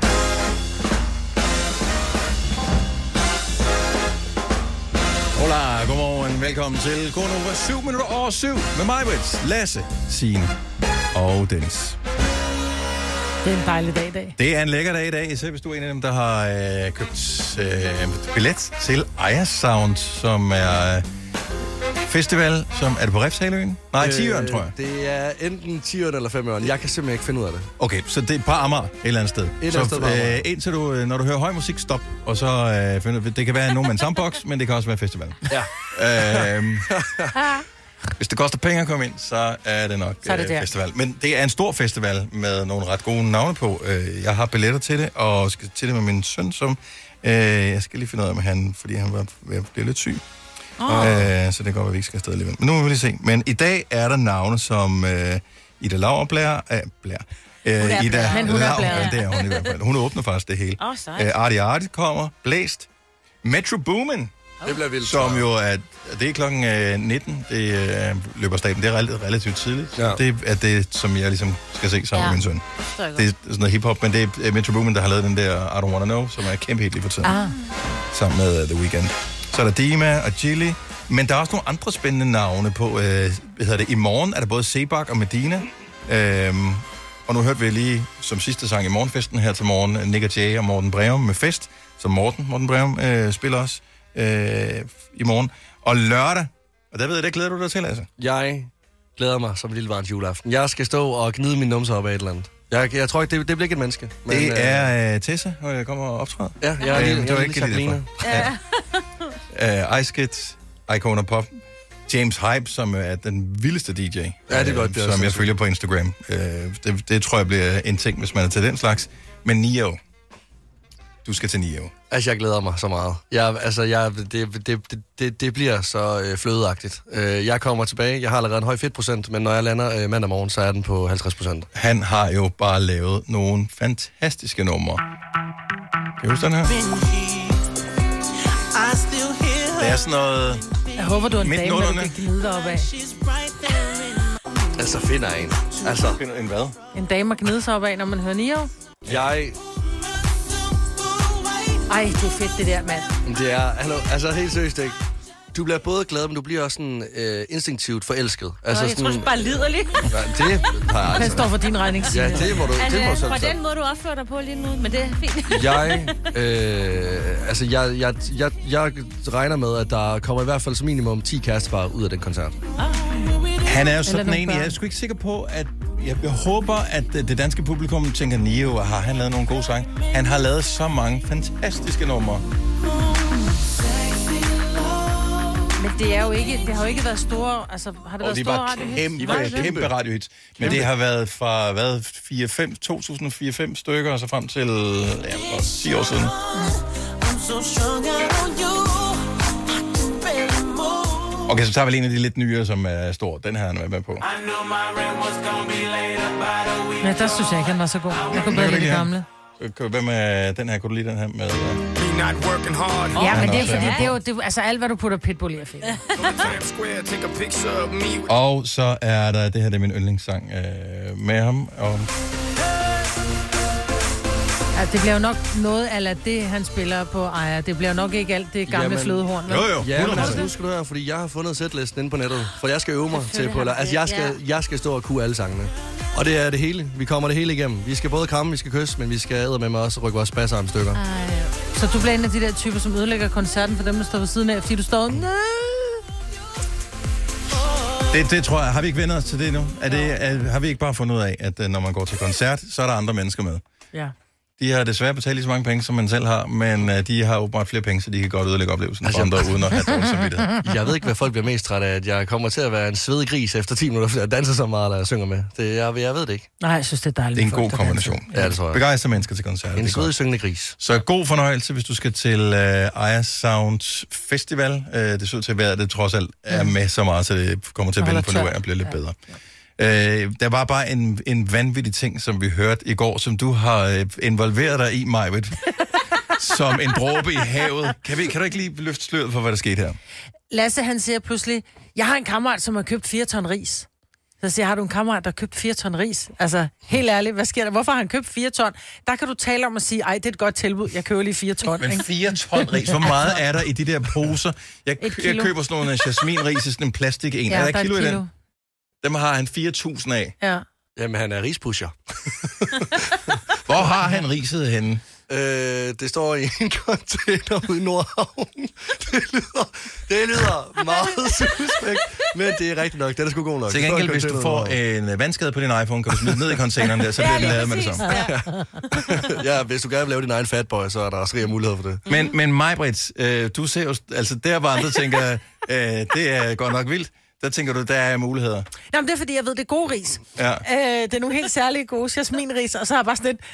Hola, godmorgen. Velkommen til Gonova syv minutter over syv med mig, Brits, Lasse, Signe og Dennis. Det er en dejlig dag i dag. Det er en lækker dag i dag, især hvis du er en af dem, der har øh, købt øh, billet til Aya Sound, som er festival, som er det på Refshaløen? Nej, Tiøren, tror jeg. Det er enten Tiøren eller Femøren. Jeg kan simpelthen ikke finde ud af det. Okay, så det er på Amager et eller andet sted. Et eller andet sted på Amager. øh, indtil du, når du hører høj musik, stop, og så øh, finder du, det kan være nogen med en soundbox, men det kan også være festival. Ja. Øhm, hvis det koster penge at komme ind, så er det nok Så er det øh, der. festival. Men det er en stor festival med nogle ret gode navne på. Øh, jeg har billetter til det, og skal til det med min søn, som øh, jeg skal lige finde ud af med han, fordi han var ved at blive lidt syg. Oh. Øh, så det går, at vi ikke skal afsted alligevel. Men nu må vi lige se. Men i dag er der navne, som øh, Ida Lauerblære, øh, Blær. Øh, Ida Men hun er Lau- Blær. ja, det er hun i hvert fald. Hun åbner faktisk det hele. Åh, sejt. Øh, Artie Artie kommer, Blæst, Metro Boomin, Det bliver vildt. som jo er, det er klokken øh, nitten, det øh, løber staten. Det er relativt, relativt tidligt. Ja. Det er det, som jeg ligesom skal se sammen Ja. med min søn. Det Det er sådan noget hiphop, men det er øh, Metro Boomin, der har lavet den der I Don't Wanna Know, som er kæmpe hit lige for tiden. Ah. Sammen med uh, The Weeknd. Så er der Dima og Chili. Men der er også nogle andre spændende navne på. Øh, hvad hedder det? I morgen er der både Sebak og Medina. Øhm, og nu hørte vi lige som sidste sang i morgenfesten her til morgen, Nick og Jay og Morten Breum med Fest, som Morten, Morten Breum øh, spiller også øh, i morgen. Og lørdag, og der ved jeg, der glæder du dig til, altså. Jeg glæder mig som en lille varens juleaften. Jeg skal stå og gnide mine numser op af et eller andet. Jeg, jeg tror ikke, det, det bliver ikke et menneske. Men, Det øh, er øh, Tessa, hvor jeg kommer og optræder. Ja, jeg er Øh, lige, det jeg var er ikke lige lige Jacqueline. Ja. Uh, Ice Kids, Icona Pop, James Hype, som er den vildeste D J, Ja, det er godt, det er som også jeg så følger på Instagram. Uh, det, det tror jeg bliver en ting, hvis man er til den slags. Men Nio, du skal til Nio. Altså, jeg glæder mig så meget. Jeg, altså, jeg, det, det, det, det, det bliver så øh, flødeagtigt. Øh, jeg kommer tilbage. Jeg har allerede en høj fedtprocent, men når jeg lander øh, mandag morgen, så er den på halvtreds procent. Han har jo bare lavet nogle fantastiske numre. Kan du huske den her? Det er sådan noget... Jeg håber, du er en Midt dame, der du nullerne. kan gnide dig op af. Altså, finder jeg en. Altså, En hvad? En dame at gnide sig op af, når man hører Nio. jeg... Ej, det er fedt, det der, mand. Det er... Hallo, altså, helt seriøst, ikke? Du bliver både glad, men du bliver også sådan øh, instinktivt forelsket. Altså, Nå, jeg tror, du bare lider lidt. Ja, det har jeg Den altså. står for din regning, Ja, Signe. det må du, det må du Altså, selv på tage. den måde, du opfører dig på lige nu, men det er fint. Jeg, øh, altså, jeg, jeg, jeg, jeg regner med, at der kommer i hvert fald som minimum ti kærestepar ud af den koncert. Han er jo sådan nogle en, børn. jeg er sgu ikke sikker på, at... Jeg, jeg håber, at det danske publikum tænker, Nio, har han lavet nogle gode sange? Han har lavet så mange fantastiske numre. Men det er jo ikke, det har jo ikke været store, altså har det Og været de store var radiohits? kæmpe, Var det det? kæmpe radiohits. Men det har været fra, hvad, fire, fem, to tusind og fire fem stykker, og så frem til, ja, for ti år siden. Okay, så tager vi lige en af de lidt nyere, som er stor. Den her er han med på. Ja, der synes jeg ikke, han var så god. Jeg kunne bedre lide det gamle. Hvad med den her? Kunne du lide den her med... Uh... Ja, men det er også, fordi, ja. det er jo, det er, altså alt, hvad du putter Pitbull i, er fedt. Og så er der, det her det er min yndlingssang øh, med ham. Og... Ja, det bliver jo nok noget af det, han spiller på Aya. Det bliver nok ikke alt det gamle Jamen, flødehorn. vel? Jo, jo. Ja, men altså, nu skal du høre, fordi jeg har fundet setlisten inde på nettet, for jeg skal øve mig til på, altså jeg skal, jeg skal stå og kunne alle sangene. Og det er det hele. Vi kommer det hele igennem. Vi skal både kramme, vi skal kysse, men vi skal æde med mig også og rykke vores bassarm stykker. Ej, så du bliver en af de der typer, som ødelægger koncerten for dem, der står ved siden af, fordi du står... Næh. Det, det tror jeg. Har vi ikke vendt os til det nu? Er det, er, har vi ikke bare fundet ud af, at uh, når man går til koncert, så er der andre mennesker med? Ja. De har desværre betalt lige så mange penge, som man selv har, men uh, de har åbenbart flere penge, så de kan godt ødelægge oplevelsen altså, for andre, uden at have dårlig samvittighed. Jeg ved ikke, hvad folk bliver mest trætte af, at jeg kommer til at være en svedig gris efter ti minutter, fordi jeg danser så meget, eller jeg synger med. Det, jeg, jeg ved det ikke. Nej, jeg synes, det er dejligt. Det er en med folk, god der kombination. danser. Ja, det tror jeg. Begejstre mennesker til koncert. En det er svedig godt. syngende gris. Så god fornøjelse, hvis du skal til uh, Aya Sound Festival. Uh, det ser ud til at være, at det trods alt er med så meget, så det kommer til at Og vende holder på nu tør. af og bliver lidt Ja. bedre. Øh, der var bare en, en vanvittig ting, som vi hørte i går, som du har øh, involveret dig i, Majbet, som en dråbe i havet. Kan, vi, kan du ikke lige løfte sløret for, hvad der skete her? Lasse, han siger pludselig, jeg har en kammerat, som har købt fire ton ris. Så siger jeg, har du en kammerat, der har købt fire ton ris? Altså, helt ærligt, hvad sker der? Hvorfor har han købt fire ton? Der kan du tale om at sige, ej, det er et godt tilbud, jeg køber lige fire ton. Men ikke? fire ton ris, hvor meget er der i de der poser? Jeg, Et jeg kilo. køber sådan nogle jasminris i sådan en plastik en. Ja, er der, der er kilo, et i kilo. den? Dem har han fire tusind af. Ja. Jamen, han er rispusher. Hvor har han riset henne? Øh, det står i en container ude i Nordhavn. Det lyder, det lyder meget suspekt, men det er rigtigt nok. Det er sgu god nok. Til Det står i gengæld, hvis du containeren får ude en vandskade på din iPhone, kan du smide ned i containeren der, så bliver den lavet med det samme. Ja. i Ja, hvis du gerne vil lave din egen fatboy, så er der også rig mulighed for det. Men, men Majbrit, øh, du ser jo, altså der var andre tænker, øh, det er godt nok vildt. Der tænker du, der er muligheder. Nå, men det er fordi, jeg ved, det er god ris. Ja. Øh, det er nogle helt særlige gode jasminris, og så har jeg bare sådan lidt,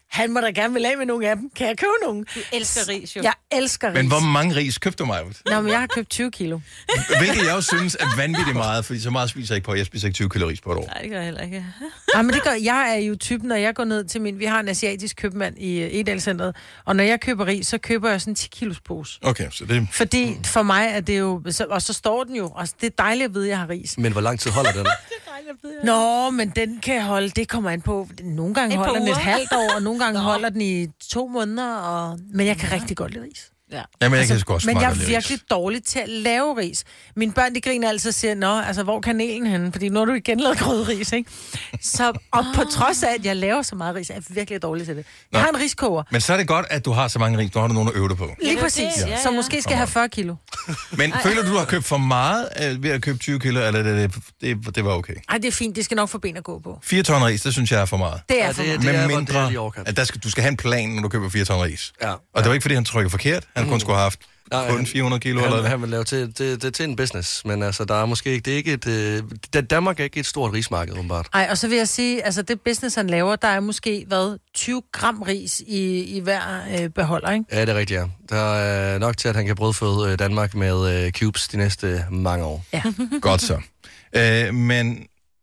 Han må da gerne vil af med nogle af dem. Kan jeg købe nogen? Du elsker ris, jo. Jeg elsker ris. Men hvor mange ris købte du mig? Nå, men jeg har købt tyve kilo. Hvilket jeg også synes er vanvittigt meget, fordi så meget spiser jeg ikke på. Jeg spiser ikke tyve kilo ris på et år. Nej, det gør jeg heller ikke. Ja, men det gør, jeg er jo typen, når jeg går ned til min... Vi har en asiatisk købmand i Edalcentret, og når jeg køber ris, så køber jeg sådan en ti kilos pose. Okay, så det... Fordi for mig er det jo... Så, og så står den jo, og det er dejligt at vide, at jeg har ris. Men hvor lang tid holder den? Det er dejligt at vide. Nå, men den kan holde... Det kommer an på... Nogle gange Et par holder den et uger. halvt år, og nogle gange holder den i to måneder, og... Men jeg kan rigtig godt lide ris. Ja. Jamen, jeg kan sgu også Men meget jeg godt er lide virkelig ris. dårlig til at lave ris. Mine børn, de griner altid og siger, nå, altså, hvor er kanelen henne? Fordi nu har du igen lavet grødris, ikke? Så, og på trods af, at jeg laver så meget ris, er jeg virkelig dårlig til det. Jeg Nå. har en riskoger. Men så er det godt, at du har så mange ris. Nu har du nogen at øve dig på. Lige det er præcis. det. Ja, Så ja. måske skal jeg have fyrre kilo. Men føler du, du har købt for meget øh, ved at købe tyve kilo, eller det, det, det, det var okay? Ej, det er fint. Det skal nok få ben at gå på. fire ton ris, det synes jeg er for meget. Det er Ja, for det- mig. det- Med er, hvor det er mindre, lige overkant. at der skal, du skal have en plan, når du køber fire ton ris. Ja. Og det var ikke, fordi han trykker forkert. Han kun skulle have haft Nej, kun han- fire hundrede kilo. Han, Eller han vil lave til, det, det er til en business, men altså, der er måske ikke, det er ikke et, øh, det- Danmark er ikke et stort rismarked, åbenbart. Ej, og så vil jeg sige, altså det business, han laver, der er måske, hvad, tyve gram ris i, i hver øh, beholder, ikke? Ja, det er rigtigt, ja. Der er nok til, at han kan brødføde øh, Danmark med øh, cubes de næste mange år. Ja. Godt så. Øh, men,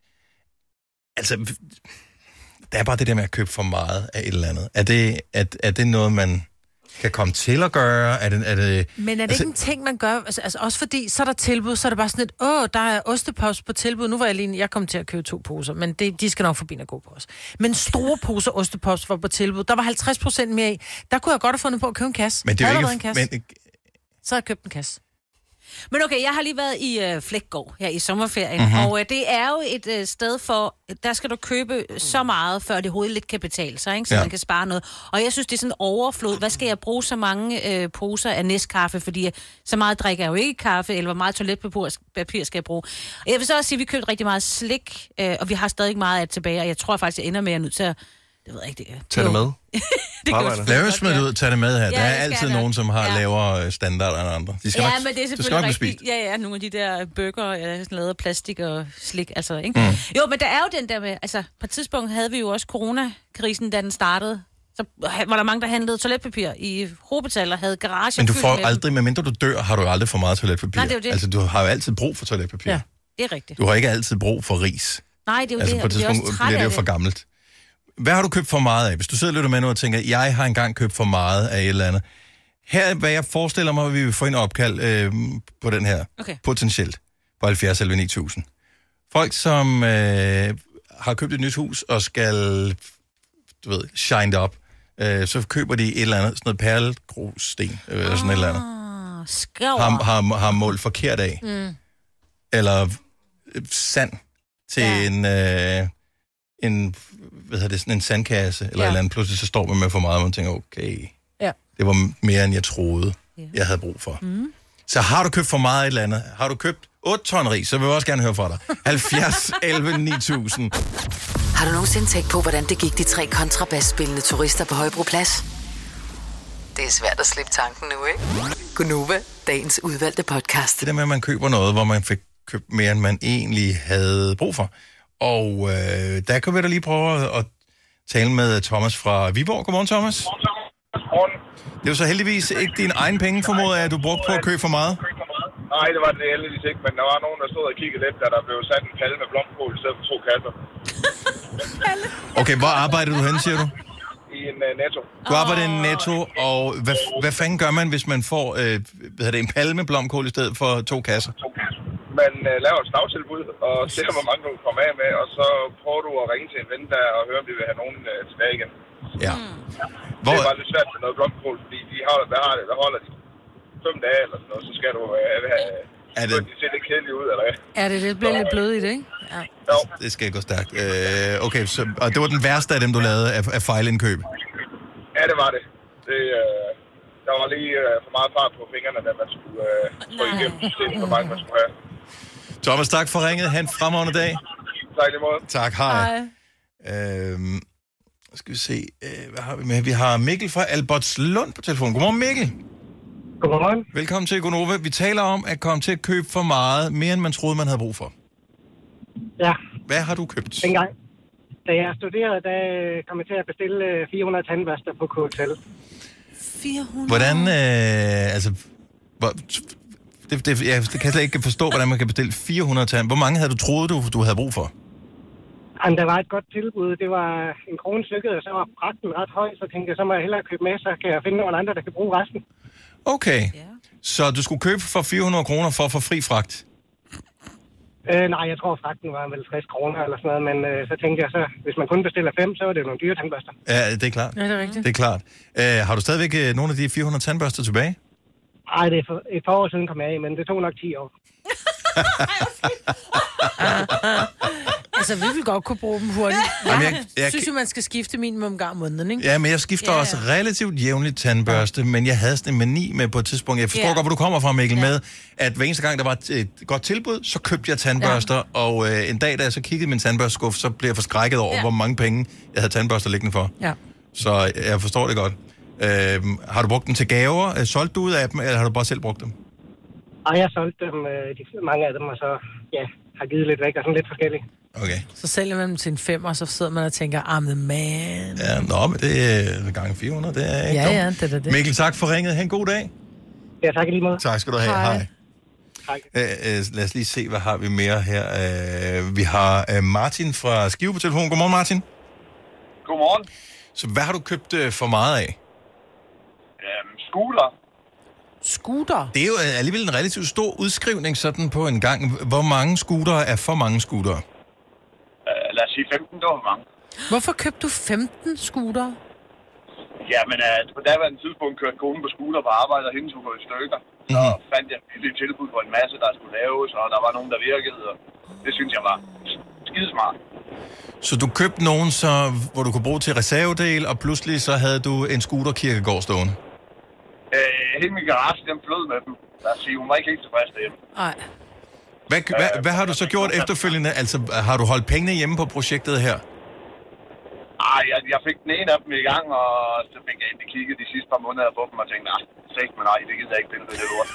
altså, der er bare det der med at købe for meget af et eller andet. Er det, er, er det noget, man kan komme til at gøre? Er det, er det, Men er det altså, ikke en ting, man gør? Altså, altså også fordi, så er der tilbud, så er det bare sådan et, åh, der er ostepops på tilbud. Nu var jeg lige, jeg kom til at købe to poser, men det, de skal nok forbi at gå på os. Men store poser ostepops var på tilbud. Der var halvtreds procent mere i. Der kunne jeg godt have fundet på at købe en kasse. men det er jo Allerede ikke... en kasse. Men, Så har jeg købt en kasse. Men okay, jeg har lige været i øh, Flækgaard her i sommerferien, Mhm. mm-hmm. og øh, det er jo et øh, sted for, der skal du købe så meget, før det overhovedet lidt kan betale sig, ikke? Så Ja. ja. man kan spare noget. Og jeg synes, det er sådan en overflod. Hvad skal jeg bruge så mange øh, poser af Nescafé, fordi øh, så meget drikker jeg jo ikke kaffe, eller hvor meget toiletpapir papir skal jeg bruge. Og jeg vil så også sige, at vi købte rigtig meget slik, øh, og vi har stadig meget af det tilbage, og jeg tror faktisk, jeg ender med at nødt til at, det ved jeg ikke, det Tag det med. det Arbejder. gør lad os smide det ud, tag det med her. Ja, Der er det skal altid jeg nogen, nok. som har Ja. lavere standarder end andre. De skal Ja, nok, men det er du skal nok selvfølgelig blive rigtigt. spist. Ja, ja, nogle af de der bøger, ja, sådan lavet af plastik og slik, altså, ikke? Mm. Jo, men der er jo den der med, altså, på et tidspunkt havde vi jo også coronakrisen, da den startede. Så var der mange, der handlede toiletpapir i Hobetal og havde garager. Men du fyldt får med dem. aldrig, medmindre du dør, har du aldrig for meget toiletpapir. Nej, det er jo det. Altså, du har jo altid brug for toiletpapir. Ja. Det er rigtigt. Du har ikke altid brug for ris. Nej, det er jo Altså det, på et og vi er tidspunkt også trætte bliver det af jo for gammelt. Hvad har du købt for meget af? Hvis du sidder og lytter med nu og tænker, jeg har engang købt for meget af et eller andet. Her er, hvad jeg forestiller mig, at vi vil få en opkald øh, på den her. Okay. Potentielt. På halvfjerds elleve ni tusind. Folk, som øh, har købt et nyt hus og skal, du ved, shine det op. Øh, så køber de et eller andet, sådan noget perlegrussten, øh, eller sådan et eller andet. Ah, skæver. Har, har, har målt forkert af. Mm. Eller øh, sand til ja. Ja. en, øh, en, hvad hedder det, sådan en sandkasse, eller Ja. ja. eller andet. Pludselig så står man med for meget, og man tænker, okay, Ja. det var mere, end jeg troede, Ja. jeg havde brug for. Mm. Så har du købt for meget af et eller andet? Har du købt otte ton ris, så vil jeg også gerne høre fra dig. halvfjerds elleve ni tusind. Har du nogensinde tænkt på, hvordan det gik de tre kontrabasspillende turister på Højbroplads? Det er svært at slippe tanken nu, ikke? Gunova, dagens udvalgte podcast. Det der med, at man køber noget, hvor man fik købt mere, end man egentlig havde brug for. Og øh, der kan vi da lige prøve at, at tale med Thomas fra Viborg. Godmorgen, Thomas. Det er jo så heldigvis ikke dine egne penge, formoder jeg, at du brugte på at købe for meget. Nej, det var det heldigvis ikke, men der var nogen, der stod og kiggede lidt, da der blev sat en palle med blomkål i stedet for to kasser Okay, hvor arbejder du hen, siger du? i en uh, netto. Du arbejder i en Netto, og hvad, hvad fanden gør man, hvis man får øh, hvad hedder det, en palle med blomkål i stedet for to kasser? Man uh, laver et slagtilbud og ser, hvor mange du kommer af med, og så prøver du at ringe til en ven der og høre, om de vil have nogen uh, tilbage igen. Ja. Hvor... Det er bare lidt svært med noget blomkål, fordi de har, hvad, har det, hvad holder de? Fem dage eller sådan noget, så skal du uh, have... Er det... De ser lidt kedelige ud, eller hvad? Ja, det, det bliver lidt blødigt, ikke? Ja. Jo. Det skal gå stærkt. Øh, okay, så, og det var den værste af dem, du lavede af, af fejlindkøb? Ja, det var det. det øh, der var lige øh, for meget fart på fingrene, da man skulle øh, få igennem systemet, hvor mange man skulle have. Thomas, tak for ringet. Ha' en fremragende dag. Tak lige måde. Tak, hej. Øhm, skal vi se, øh, hvad har vi med? Vi har Mikkel fra Albertslund på telefonen. Godmorgen, Mikkel. Godmorgen. Velkommen til Gonova. Vi taler om at komme til at købe for meget, mere end man troede, man havde brug for. Ja. Hvad har du købt? Dengang, Da jeg studerede, der kom jeg til at bestille fire hundrede tandbørster på K T L. fire hundrede? Hvordan, øh, altså... Hvor, det, det, jeg kan slet ikke forstå, hvordan man kan bestille fire hundrede tand. Hvor mange havde du troet, du, du havde brug for? Jamen, der var et godt tilbud. Det var en krone stykket, og så var pragten ret høj. Så tænkte jeg, så må jeg hellere købe med, så kan jeg finde nogle andre, der kan bruge resten. Okay. Ja. Så du skulle købe for fire hundrede kroner for at få fri fragt? Øh, nej, jeg tror, fragten var vel tres kroner eller sådan noget. Men øh, så tænkte jeg, så hvis man kun bestiller fem, så var det jo nogle dyre tandbørster. Ja, det er klart. Ja, det er rigtigt. Det er klart. Øh, har du stadigvæk øh, nogle af de fire hundrede tandbørster tilbage? Nej, det er for, et par år siden kom jeg af, men det tog nok ti år. Altså, vi vil godt kunne bruge dem hurtigt. Jeg, Jamen, jeg, jeg synes jo, man skal skifte minimum en gang om måneden, ikke? Ja, men jeg skifter ja, ja. også relativt jævnligt tandbørste, ja. men jeg havde sådan en mani med på et tidspunkt. Jeg forstår ja. godt, hvor du kommer fra, Mikkel, ja. med, at hver eneste gang, der var et, et godt tilbud, så købte jeg tandbørster, ja. og øh, en dag, da jeg så kiggede i min tandbørsteskuffe, så blev jeg forskrækket over, ja. hvor mange penge jeg havde tandbørster liggende for. Ja. Så jeg forstår det godt. Øh, har du brugt dem til gaver? Solgte du ud af dem, eller har du bare selv brugt dem? Ej, jeg solgte dem, de, mange af dem, og så ja, har givet lidt væk, og sådan lidt forskellige. Okay. Så sælger man dem til en femmer, og så sidder man og tænker, ah, men man. Ja, nå, men det er gange fire hundrede, det er ikke Ja, dumt. ja, det er det. Mikkel, tak for ringet. Ha' en god dag. Ja, tak i lige måde. Tak skal du have. Hej. Hej. Æ, øh, lad os lige se, hvad har vi mere her. Øh, vi har øh, Martin fra Skive på telefon. Godmorgen, Martin. Godmorgen. Så hvad har du købt øh, for meget af? Øhm, scooter. Scooter? Det er jo alligevel en relativt stor udskrivning sådan på en gang. Hvor mange scootere er for mange scootere? Uh, lad os sige femten, det var for mange. Hvorfor købte du femten scooter? Ja, men uh, på daværende tidspunkt kørte konen på scooter på arbejde, og hende skulle gå i stykker. Så Mhm. fandt jeg et lille tilbud på en masse, der skulle laves, og der var nogen, der virkede, og det synes jeg var skidesmart. Så du købte nogen, så, hvor du kunne bruge til reservedel, og pludselig så havde du en scooterkirkegård stående? Uh, hele min garage, den flød med dem. Lad os sige, hun var ikke helt tilfreds derhjemme. Nej. Hvad, hvad, hvad har du så gjort efterfølgende? Altså, har du holdt pengene hjemme på projektet her? Ej, jeg, jeg fik den ene af dem i gang, og så fik jeg endelig kigget de sidste par måneder på dem, og tænkte, nej, sæt, men nej, det gider jeg ikke pille ved det lort.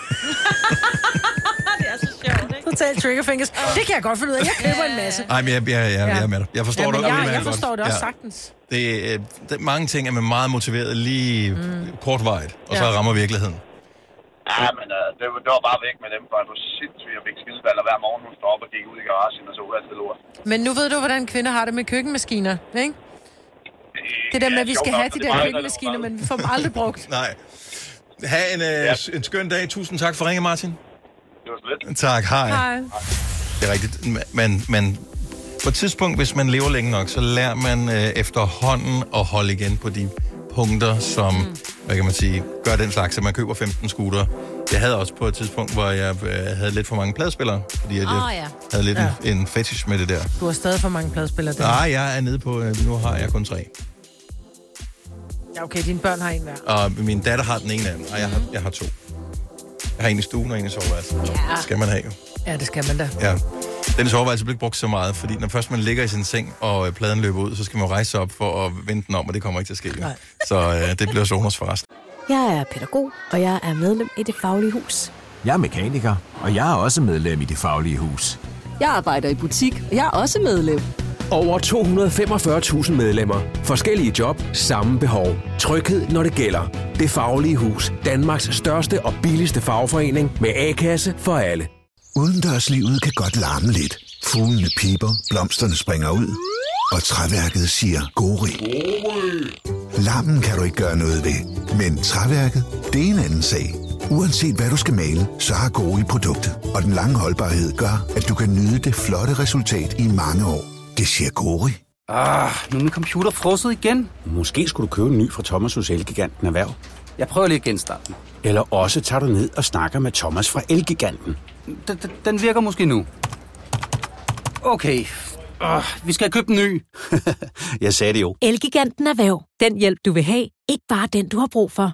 Det er så sjovt, ikke? Total triggerfingers. Det kan jeg godt finde ud af. Jeg køber en masse. Nej, men jeg, jeg, jeg, jeg er med dig. Jeg forstår ja, det jeg, udmærket jeg forstår godt. det også Ja. sagtens. Det, øh, det, mange ting er man meget motiveret lige mm. kortvarigt, og så Ja. rammer virkeligheden. Ja, men uh, det, det var bare væk med dem, for jeg var sindssygt, jeg fik skideballer hver morgen, hun stod op og gik ud i garagen, og så ud af det lort. Men nu ved du, hvordan kvinder har det med køkkenmaskiner, ikke? Det der med, at vi skal have de der køkkenmaskiner, men vi får dem aldrig brugt. Nej. Ha' en, øh, ja. en skøn dag. Tusind tak for ringe, Martin. Det var slet. Tak, hej. Hej. Det er rigtigt. Man, man, på et tidspunkt, hvis man lever længe nok, så lærer man øh, efterhånden at holde igen på de punkter, som, mm. hvad kan man sige, gør den slags, at man køber femten scooter. Jeg havde også på et tidspunkt, hvor jeg øh, havde lidt for mange pladespillere, fordi at jeg Åh, ja. havde lidt Ja. en, en fetish med det der. Du har stadig for mange pladespillere der. Nej, jeg er nede på, øh, nu har jeg kun tre. Ja, okay, dine børn har en hver. Og min datter har den ene af dem, og jeg har, jeg har to. Jeg har en i stuen og en i soveværelset. Ja. Det skal man have jo. Ja, det skal man da. Ja. Den i soveværelset bliver ikke brugt så meget, fordi når først man ligger i sin seng, og øh, pladen løber ud, så skal man jo rejse sig op for at vende den om, og det kommer ikke til at ske. Jo. Så øh, det bliver Zoners forrest. Jeg er pædagog, og jeg er medlem i Det Faglige Hus. Jeg er mekaniker, og jeg er også medlem i Det Faglige Hus. Jeg arbejder i butik, og jeg er også medlem. Over to hundrede og femogfyrre tusind medlemmer. Forskellige job, samme behov. Tryghed, når det gælder. Det Faglige Hus. Danmarks største og billigste fagforening med A-kasse for alle. Udendørslivet kan godt larme lidt. Fuglene piper, blomsterne springer ud, og træværket siger gori. Larmen kan du ikke gøre noget ved, men træværket, det er en anden sag. Uanset hvad du skal male, så har Gori produktet, og den lange holdbarhed gør, at du kan nyde det flotte resultat i mange år. Det siger Gori. Ah, nu er min computer frosset igen. Måske skulle du købe en ny fra Thomas hos Elgiganten Erhverv. Jeg prøver lige at genstarte den. Eller også tager du ned og snakker med Thomas fra Elgiganten. Den, den, den virker måske nu. Okay, uh, vi skal have købt en ny. Jeg sagde det jo. Elgiganten Erhverv. Den hjælp, du vil have. Ikke bare den, du har brug for.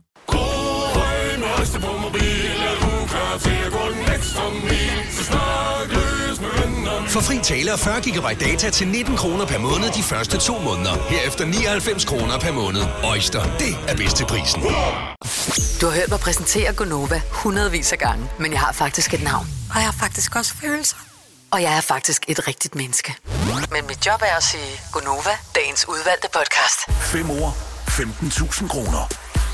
For fri tale og fyrre gigabyte data til nitten kroner per måned de første to måneder. Herefter nioghalvfems kroner per måned. Øjster, det er bedst til prisen. Du har hørt mig præsentere Gonova hundredvis af gange, men jeg har faktisk et navn. Og jeg har faktisk også følelser. Og jeg er faktisk et rigtigt menneske. Men mit job er at sige Gonova, dagens udvalgte podcast. Fem år, femten tusind kroner.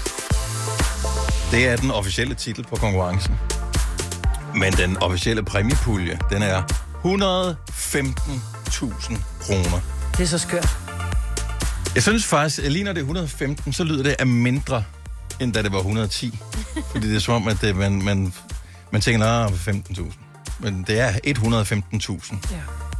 Det er den officielle titel på konkurrencen. Men den officielle præmiepulje, den er et hundrede og femten tusind kroner. Det er så skørt. Jeg synes faktisk, at lige når det er et hundrede og femten, så lyder det af mindre, end da det var et hundrede og ti. Fordi det er som om, at det, man, man, man tænker, at femten tusind. Men det er et hundrede og femten tusind. Ja.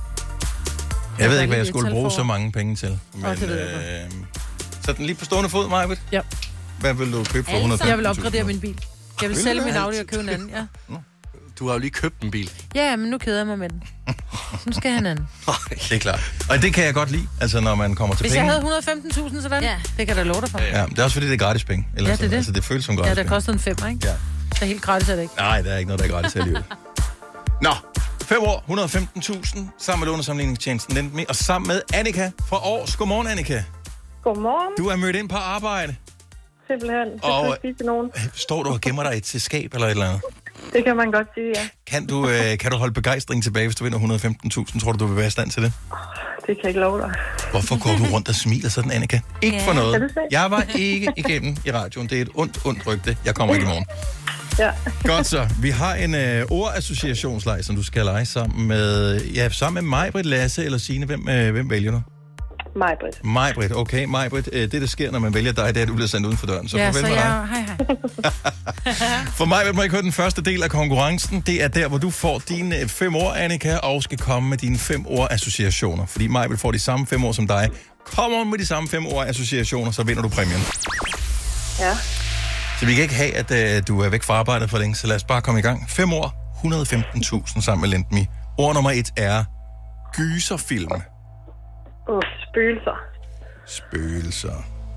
Jeg ved ikke, hvad jeg skulle bruge så mange penge til. Men, oh, øh, så den lige på stående fod, Majbet? Ja. Hvad vil du købe for et hundrede og femten tusind? Jeg vil opgradere min bil. Jeg vil sælge min Audi og købe en anden, ja. Du har jo lige købt en bil. Ja, men nu keder jeg mig med den. Nu skal jeg have en anden. Det er klart. Og det kan jeg godt lide, altså når man kommer til Hvis penge. Hvis jeg havde et hundrede og femten tusind sådan, ja. Det kan da love dig for. Ja, det er også fordi, det er gratis penge. Eller ja, det er det. Altså, det føles som gratis ja, penge. det koster en femmer, ikke? Ja. Det er helt gratis, er det ikke? Nej, der er ikke noget, der er gratis alligevel. Nå, fem år, et hundrede og femten tusind, sammen med lånesamligningstjenesten Lendme, og sammen med Annika fra Aarhus. Godmorgen, Annika. Godmorgen. Du er mødt ind på arbejde. Simpelthen. Det og kan ikke nogen. Står du og gemmer dig til skab eller et eller andet? Det kan man godt sige, ja. Kan du, øh, kan du holde begejstring tilbage, hvis du vinder et hundrede og femten tusind? Tror du, du vil være i stand til det? Det kan jeg ikke love dig. Hvorfor går du rundt og smiler sådan, Annika? Ikke ja. for noget. Jeg var ikke igennem i radioen. Det er et ondt, ondt rygte. Jeg kommer ikke i morgen. Ja. Godt så. Vi har en øh, ordassociationsleg, som du skal lege sammen med, ja, sammen med Majbrit, Lasse eller Signe. Hvem, øh, hvem vælger du? Majbrit. Majbrit, okay. Majbrit, øh, det der sker, når man vælger dig, det er, at du bliver sendt uden for døren. Så ja, farvel så med jeg... dig. Hej, hej. For Majbrit må ikke høre den første del af konkurrencen. Det er der, hvor du får dine fem ord, Annika, og skal komme med dine fem ord-associationer. Fordi Majbrit får de samme fem ord som dig. Kommer med de samme fem ord-associationer, så vinder du præmien. Ja. Så vi kan ikke have, at øh, du er væk fra arbejdet for længe, så lad os bare komme i gang. Fem ord, et hundrede og femten tusind sammen med Lendme. Ord nummer et er gyserfilm. Uh, spøgelser. Spøgelser.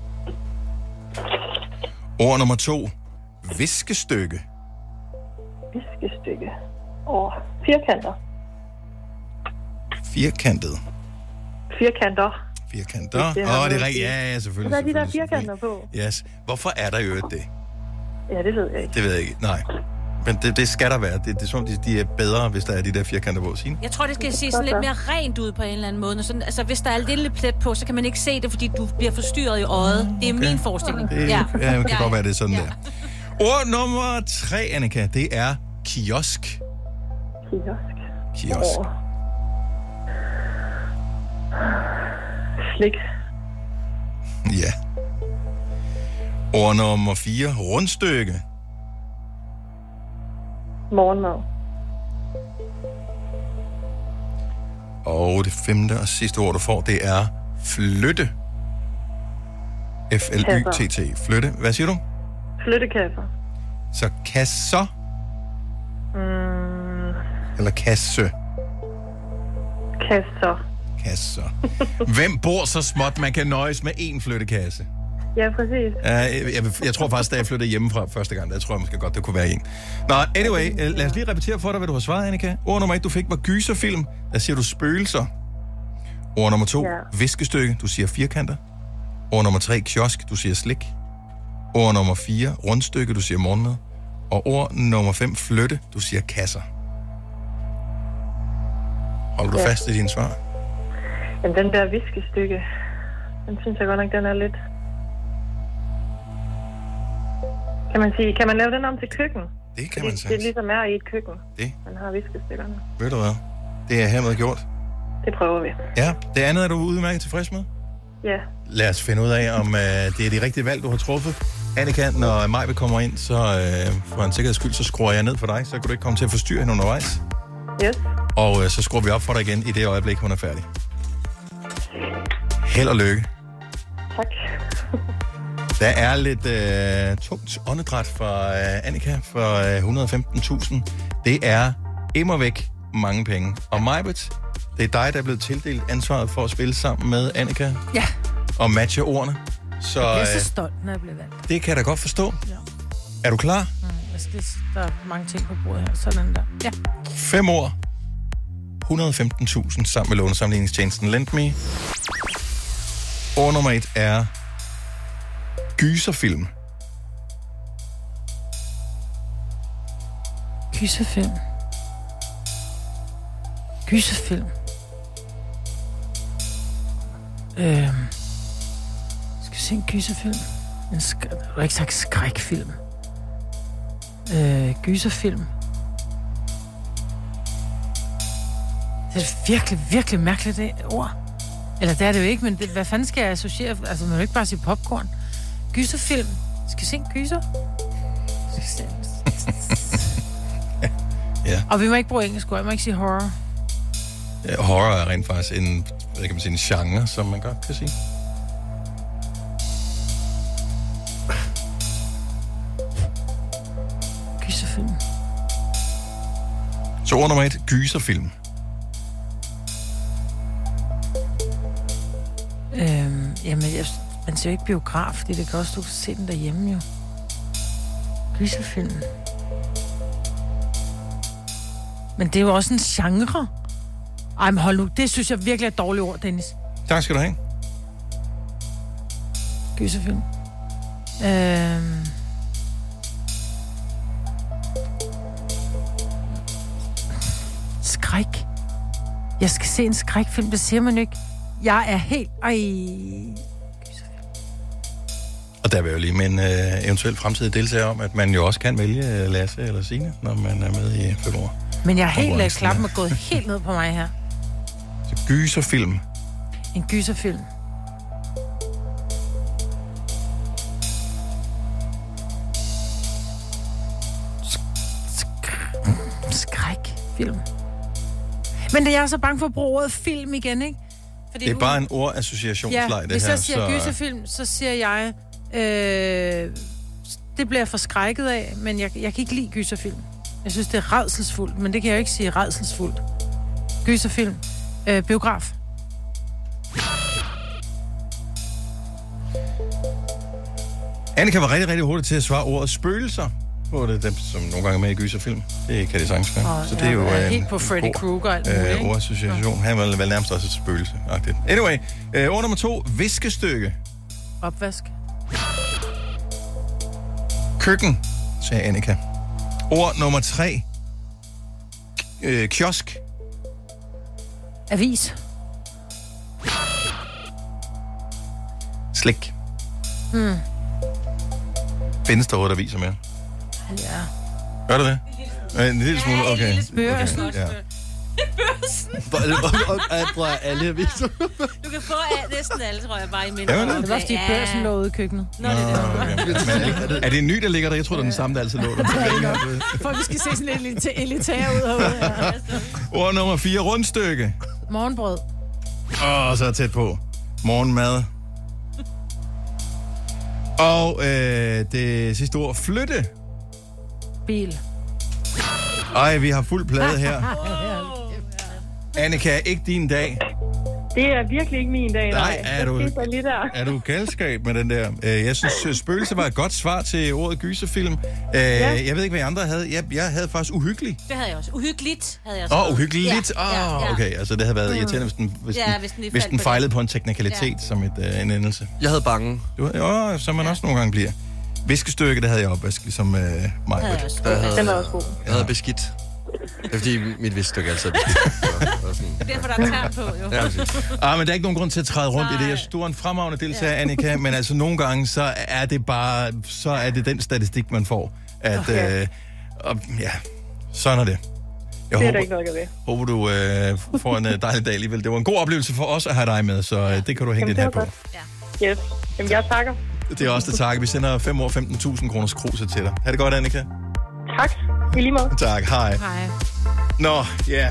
Ord nummer to, viskestykke. Viskestykke. Og firkanter. Firkantet. Firkanter. Firkanter. Åh, oh, det er rigtigt. Ja, ja, selvfølgelig. Der er de der firkanter på. Yes. Hvorfor er der jo det? Ja, det ved jeg ikke. Det ved jeg ikke. Nej. Men det, det skal der være. Det, det er som, de, de er bedre, hvis der er de der firkanter på. Signe? Jeg tror, det skal se sådan lidt mere rent ud på en eller anden måde. Sådan, altså, hvis der er en lille plet på, så kan man ikke se det, fordi du bliver forstyrret i øjet. Det er okay. Min forestilling. Det, ja. ja, det kan ja, godt være, det er sådan ja. der. Ord nummer tre, Annika, det er kiosk. Kiosk. Kiosk. Oh. Slik. Ja. Ord nummer fire, rundstykke. Morgenmad. Og det femte og sidste ord, du får, det er flytte. F L Y T T. Flytte. Hvad siger du? Flyttekasser. Så kasser? Mm. Eller kasse? Kasser. Kasser. Hvem bor så småt, man kan nøjes med én flyttekasse? Ja, præcis. Uh, jeg, jeg, jeg tror faktisk, da jeg flyttede hjemmefra første gang, der tror jeg måske godt, det kunne være en. Nå, anyway, uh, lad os lige repetere for dig, hvad du har svaret, Annika. Ord nummer et, du fik, var gyserfilm. Der siger du spøgelser. Ord nummer to, ja. Viskestykke. Du siger firkanter. Ord nummer tre, kiosk. Du siger slik. Ord nummer fire, rundstykke. Du siger morgenmad. Og ord nummer fem, flytte. Du siger kasser. Holder du ja. fast i dine svar? Jamen, den der viskestykke, den synes jeg godt nok, den er lidt... Kan man sige, kan man lave den om til køkken? Det kan Fordi man sige. det ligesom er i et køkken. Det. Man har viskestykkerne. Ved du hvad? Det er hermed gjort. Det prøver vi. Ja, det andet er du udmærket tilfreds med? Ja. Lad os finde ud af, om uh, det er de rigtige valg, du har truffet. Annika, når Majbe kommer ind, så uh, for en sikkerheds skyld, så skruer jeg ned for dig, så kan du ikke komme til at forstyrre hende undervejs. Yes. Og uh, så skruer vi op for dig igen i det øjeblik, hun er færdig. Held og lykke. Tak. Der er lidt øh, tungt åndedræt fra øh, Annika for øh, et hundrede og femten tusind. Det er immervæk mange penge. Og Majbet, det er dig, der er blevet tildelt ansvaret for at spille sammen med Annika. Ja. Og matche ordene. Så, jeg bliver øh, så stolt, når jeg bliver valgt. Det kan jeg da godt forstå. Ja. Er du klar? Mm, jeg skal, der er mange ting på bordet her. Sådan der. Ja. Fem ord. et hundrede og femten tusind sammen med lånesamligningstjenesten Lendme. Ord nummer et er gyserfilm. Gyserfilm. Gyserfilm. Øh, skal vi se en gyserfilm? En sk- du har ikke sagt skrækfilm. Øh, gyserfilm. Det er et virkelig, virkelig mærkeligt ord. Eller det er det jo ikke, men det, hvad fanden skal jeg associere? Altså, man vil ikke bare sige popcorn. Gyserfilm. Skal vi se en gyser? Skal vi se. Ja. Og vi må ikke bruge engelsk ord. Jeg må ikke sige horror. Ja, horror er rent faktisk en, hvad kan man sige, en genre, som man godt kan sige. Gyserfilm. Så ord nummer et, gyserfilm. Øhm, jamen, jeg, man ser jo ikke biograf, fordi det kan også, du kan se den derhjemme jo. Gyserfilm. Men det er jo også en genre. Ej, men hold nu, det synes jeg virkelig er et dårligt ord, Dennis. Tak skal du have. Gyserfilm. Øhm... Skræk. Jeg skal se en skrækfilm, det siger man jo ikke. Jeg er helt... Ej... Og der vil jeg jo lige med en øh, eventuel fremtidig deltager om, at man jo også kan vælge øh, Lasse eller Signe, når man er med i februar. Men jeg er helt lagt klappen og gået helt ned på mig her. Så gyserfilm. En gyserfilm. Skrækfilm. Men det er jeg så bange for at bruge ordet film igen, ikke? Fordi det er bare en ordassociationslej, ja, det hvis her. jeg siger så... gyserfilm, så siger jeg... Øh, det bliver jeg forskrækket af, men jeg, jeg kan ikke lide gyserfilm. Jeg synes, det er rædselsfuldt, men det kan jeg jo ikke sige rædselsfuldt. Gyserfilm. Øh, biograf. Annika var rigtig, rigtig hurtigt til at svare ordet spøgelser på det, dem, som nogle gange er med i gyserfilm. Det kan det sagtens være. Oh, så det er jo er en helt på Freddy Krueger og alt muligt, øh, ikke? ordassociation. Han var vel nærmest også et spøgelse. Anyway, øh, ord nummer to, viskestykke. Opvask. Køkken, sagde Annika. Ord nummer tre, øh, kiosk. Avis. Slik. Hmm. Findes der ordet aviser med? Ja. Gør du det? En lille smule, okay. Børsen. Okay. Ja. Prøv at alle aviser. Du kan få af, næsten alle, tror jeg, bare i mindre. Ja, det? Det var, fordi børsen lå ude i køkkenet. Nå, det er det. Okay. Men er det en ny, der ligger der? Jeg tror, det er den samme, der altid lå der. For vi skal se sådan lidt elitær ud herude. Ja. Ord nummer fire, rundstykke. Morgenbrød. Åh, oh, så er jeg tæt på. Morgenmad. Og øh, det sidste ord, flytte. Bil. Ej, vi har fuld plade her. Annika, ikke din dag. Det er virkelig ikke min dag, nej. Nej, er du, det lige der. er du galskab med den der? Jeg synes, spøgelse var et godt svar til ordet gyserfilm. Ja. Jeg ved ikke, hvad andre havde. Jeg, jeg havde faktisk uhyggelig. Det havde jeg også. Uhyggeligt havde jeg også. Åh, oh, uhyggeligt? Åh, Ja, ja, oh, ja. okay. Altså, det havde været irriterende, hvis den, hvis Ja, den, hvis den lige hvis faldt den på fejlede det. på en teknikalitet Ja. som et, uh, en endelse. Jeg havde bange. Du, jo, som man også nogle gange bliver. Viskestykke, det havde jeg opvask, ligesom uh, mig. havde jeg også. Den var også god. Jeg havde beskidt. Det er fordi, mit viskestykke altid er beskidt. Det er derfor, der er tern på, jo. Ja, præcis. Ah, men der er ikke nogen grund til at træde rundt i det. Jeg synes, du er en fremragende deltager, ja. Annika, men altså nogle gange, så er det bare, så er det den statistik, man får. At, Okay. øh, og, ja, sådan er det. Jeg Det er håber, der ikke noget at gøre ved. håber, du øh, får en øh, dejlig dag alligevel. Det var en god oplevelse for os at have dig med, så øh, det kan du hænge Jamen, dit det hat var på. godt. Yes. Jamen, jeg takker. Det er også det takke. Vi sender fem år femten tusind kroners kruse til dig. Ha' det godt, Annika. Tak. I lige måde. Tak, hej. Hej. Nå, ja.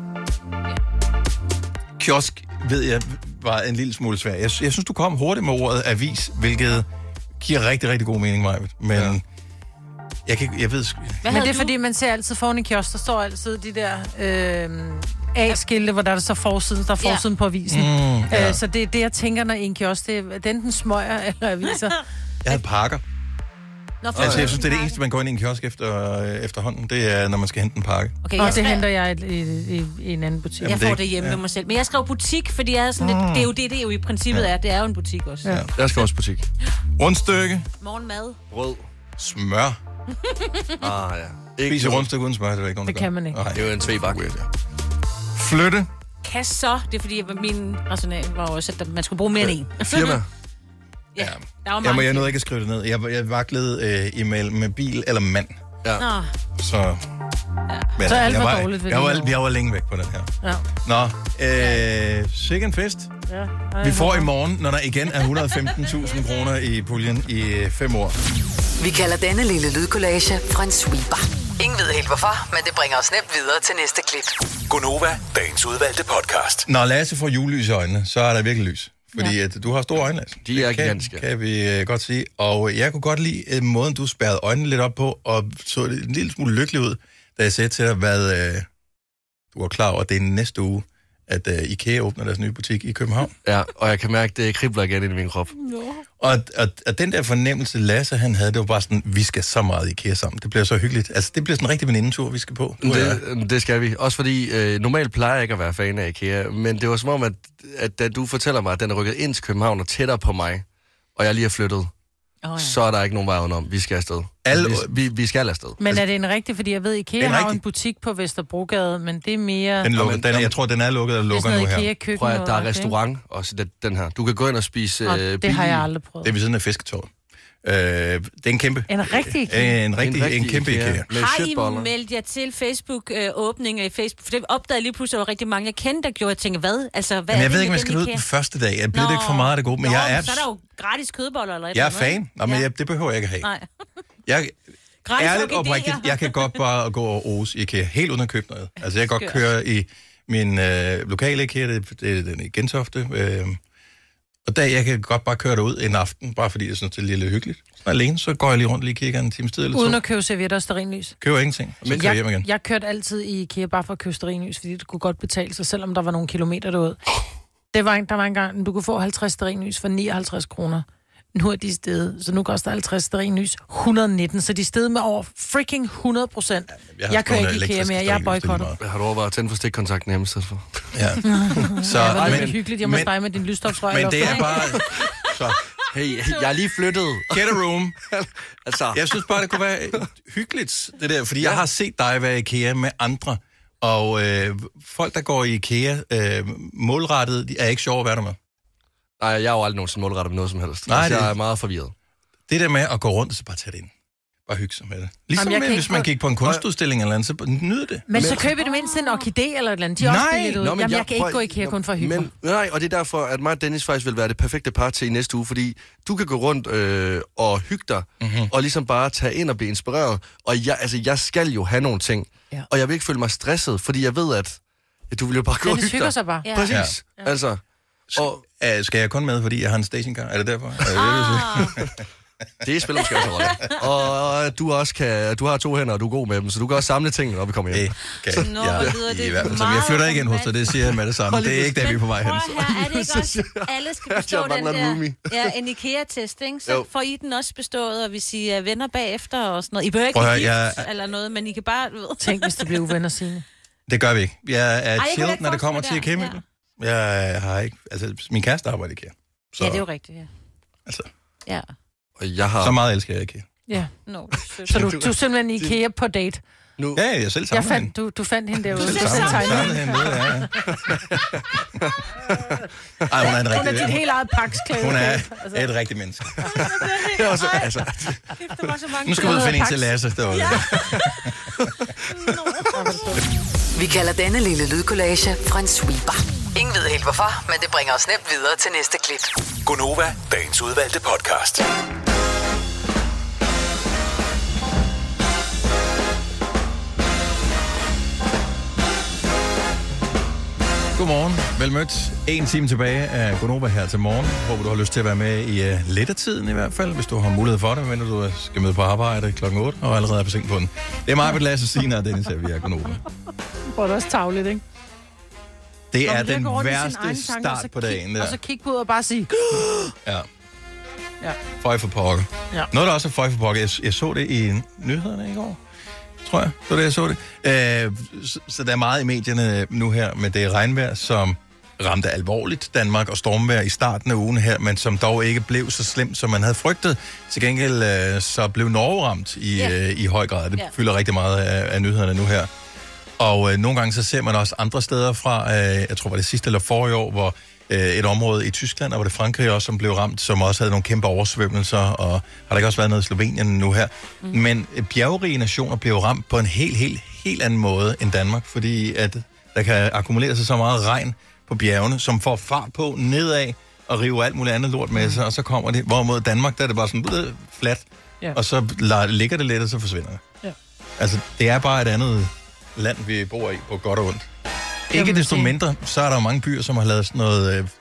Kiosk, ved jeg, var en lille smule svær. Jeg, jeg synes, du kom hurtigt med ordet avis, hvilket giver rigtig, rigtig god mening, Majbet. Men ja. jeg, kan, jeg ved sgu... Men det er du? Fordi, man ser altid foran i kiosk, der står altid de der øh, A-skilte, hvor der er så forsiden, der er forsiden ja. på avisen. Mm, ja. øh, så det er det, jeg tænker, når i en kiosk, det er det er enten smøger eller aviser. Jeg havde pakker. Nå, Altså, jeg synes, det er det eneste, man går ind i en kiosk efter, øh, efterhånden. Det er, når man skal hente en pakke. Okay, Og jeg det skrev- henter jeg i, i, i, i en anden butik. Jeg Jamen, får det- det hjemme ja. med mig selv. Men jeg skrev butik, fordi jeg havde sådan lidt, Mm. det er jo det, det er jo i princippet Ja. er. Det er jo en butik også. Ja. Jeg skal også butik. Rundstykke. Morgenmad. Brød. Smør. Ah, ja. Spiser rundstykke uden smør, det er der ikke nogen, Det der kan gør. man ikke. Nej. Det er jo en tvebak. Flytte. kan så, det er fordi, min rationale var også, at man skulle bruge mere end en. Firma. Ja, der var Jeg, mange. må, jeg nåede ikke at skrive det ned. Jeg, jeg vaklede øh, imellem med bil eller mand. Ja. Nå. Så... Ja. Men, Så alt jeg var var dårligt ved jeg, det var, jeg var længe væk på den her. Ja. Nå, øh, sikke en fest. Ja. Vi får i morgen, når der igen er et hundrede og femten tusind kroner i puljen i øh, fem år. Vi kalder denne lille lydkollage en sweeper. Ingen ved helt hvorfor, men det bringer os nemt videre til næste klip. Gonova, dagens udvalgte podcast. Når Lasse får julelys i øjnene, så er der virkelig lys. Fordi ja. at du har store øjne, Lasse. De er kan, gigantiske. Kan vi uh, godt sige. Og jeg kunne godt lide uh, måden, du spærrede øjnene lidt op på, og så en lille smule lykkelig ud, da jeg sagde til dig, hvad uh, du var klar over, at det er næste uge, at uh, IKEA åbner deres nye butik i København. Ja, og jeg kan mærke, at det kribler igen i min krop. Og, og, og den der fornemmelse, Lasse han havde, det var bare sådan, vi skal så meget IKEA sammen. Det bliver så hyggeligt. Altså, det bliver sådan en rigtig venindetur, vi skal på. Det, det skal vi. Også fordi, øh, normalt plejer jeg ikke at være fan af IKEA, men det var som om, at, at da du fortæller mig, at den er rykket ind til København og tættere på mig, og jeg lige er flyttet, oh, ja. så er der ikke nogen vej udenom. Vi skal afsted. Alle... Vi, vi, vi skal afsted. Men er det en rigtig, fordi jeg ved, IKEA har en butik på Vesterbrogade, men det er mere... Den lukker, den, jeg tror, den er lukket og lukker nu her. Prøv at der er restaurant, også den, den her. Du kan gå ind og spise og øh, det bil. har jeg aldrig prøvet. Det er ved siden af Fisketåret. Øh, det er en kæmpe... En rigtig IKEA? En, rigtig, en, rigtig en kæmpe IKEA. IKEA. Har I meldt jer til Facebook-åbning øh, i Facebook? For det opdagede lige pludselig, at der var rigtig mange, jeg kendte, der gjorde. Jeg tænkte, hvad? Altså, hvad Jamen, jeg er det ved ikke, om jeg den skal ud IKEA? den første dag. Jeg bliver det ikke for meget af det gode, men Nå, jeg er... så er der jo gratis kødboller eller et Jeg er eller andet, fan. Nå, men ja. jeg, det behøver jeg ikke at have. Nej. Jeg, Gratis ærligt orkideer. oprigtigt, jeg kan godt bare gå og ose IKEA, helt uden at købe noget. Altså, jeg kan godt Skørt. køre i min øh, lokale IKEA, det, det er den i Gentofte, øh, og der, jeg kan godt bare køre derud en aften, bare fordi jeg synes, det er lidt hyggeligt. Så alene, så går jeg lige rundt lige kigger en times tid eller to. Uden at købe servietter og stearinlys. Køber ingenting, og så Men kører jeg, hjem igen. jeg kørte altid i IKEA bare for at købe stearinlys, fordi det kunne godt betale sig, selvom der var nogle kilometer derude. Det var, der var engang, du kunne få halvtreds stearinlys for nioghalvtreds kroner. Nu er de steget, så nu koster halvtreds stearinlys et hundrede og nitten, så de er steget med over freaking hundrede procent. Jeg, jeg kører ikke IKEA mere, jeg er boykottet. Har du overvejet at tænde for stikkontakten hjemme i stedet for? Ja. Så, ja, det var hyggeligt, jeg må stege med din lysstofsrør. Men det er bare... Så. Hey, jeg er lige flyttet. Get a room. altså. Jeg synes bare, det kunne være hyggeligt, det der, fordi ja. jeg har set dig være i IKEA med andre, og øh, folk, der går i IKEA øh, målrettet, de er ikke sjove at være der med. Nej, jeg er jo aldrig nogensinde målrettet med noget som helst. Nej, altså, det... jeg er meget forvirret. Det der med at gå rundt, så bare tage det ind. Bare hygge sig med det. Ligesom Jamen, med, hvis man ikke... gik på en kunstudstilling eller andet, så nyd det. Men så køber du mindst en orkidé eller et eller andet. De er også billigt ud. Nå, men Jamen, jeg, jeg kan ikke gå i IKEA kun for at hygge men, Nej, og det er derfor, at mig og Dennis faktisk vil være det perfekte par til i næste uge, fordi du kan gå rundt øh, og hygge dig, mm-hmm. og ligesom bare tage ind og blive inspireret. Og jeg, altså, jeg skal jo have nogle ting, ja. og jeg vil ikke føle mig stresset, fordi jeg ved, at ja, du vil jo bare gå og hygge dig. sig bare. Ja. Præcis. Ja. Altså, og, uh, skal jeg kun med, fordi jeg har en stationcar? Er det derfor? Ah. Det spiller måske også en rolle. Og du også kan, du har to hænder, og du er god med dem, så du kan også samle tingene, når vi kommer hjem. Okay. Nå, ja, det i hvert fald. Så jeg flytter ikke ind hos dig, det siger jeg med det samme. Det er ikke der, vi er på vej hen. Prøv her, er det ikke også, alle skal bestå den der, ja, en IKEA-test, ikke? Så jo. Får I den også bestået, og hvis I er venner bagefter og sådan noget. I behøver ikke høre, gift jeg... eller noget, men I kan bare... Tænk, hvis det bliver uvenner, Signe. Det gør vi ikke. Jeg er Ej, chill, når det kommer til IKEA. Ja. Jeg har ikke... Altså, min kæreste arbejder i IKEA. Så... Ja, det er jo rigtigt, ja. Altså... Ja. Og jeg har... Så meget elsker jeg IKEA. Ja. No, så du, du er simpelthen i IKEA på date? Nu. Ja, jeg selv jeg fandt, du, du fandt hende derude. Du selv samlede hende derude, ja. Ej, hun er en rigtig... Hun er dit helt eget paksklæde. Hun er altså. et rigtigt menneske. Det var så, altså... Nu skal vi ud og finde en til Lasse derude. Ja. Vi kalder denne lille lydkollage en sweeper. Ingen ved helt hvorfor, men det bringer os nemt videre til næste klip. Gonova, dagens udvalgte podcast. Godmorgen, velmødt. En time tilbage af Gonova her til morgen. Håber, du har lyst til at være med i uh, lidt af tiden i hvert fald, hvis du har mulighed for det, men du skal møde på arbejde klokken otte og allerede er på seng på den. Det er mig, Britt, Lasse, Signe og Dennis, at vi er Gonova. Hvor er det også tavligt, ikke? Det er Nå, den værste start på dagen. Der. Og så kigge på ud og bare sige... Ja. Ja. Føj for pokker. Ja. Noget, der også er føj for pokker. Jeg, jeg så det i nyhederne i går. Tror jeg. Det var det, jeg så det. Øh, så, så der er meget i medierne nu her med det regnvejr, som ramte alvorligt Danmark og stormvejr i starten af ugen her, men som dog ikke blev så slemt, som man havde frygtet. Til gengæld øh, så blev Norge ramt i, yeah. øh, i høj grad. Det yeah. fylder rigtig meget af, af nyhederne nu her. Og øh, nogle gange så ser man også andre steder fra, øh, jeg tror var det sidste eller forrige år, hvor øh, et område i Tyskland, og var det Frankrig også, som blev ramt, som også havde nogle kæmpe oversvømmelser, og har der ikke også været noget i Slovenien nu her. Mm. Men øh, bjergrige nationer blev ramt på en helt, helt, helt anden måde end Danmark, fordi at der kan akkumulere sig så meget regn på bjergene, som får fart på nedad og river alt muligt andet lort med sig, og så kommer det. Hvorimod Danmark, der er det bare sådan øh, fladt, ja. Og så lader, ligger det lidt, og så forsvinder det. Ja. Altså, det er bare et andet land, vi bor i, på godt og ondt. Ikke desto mindre, så er der jo mange byer, som har lavet sådan noget øh,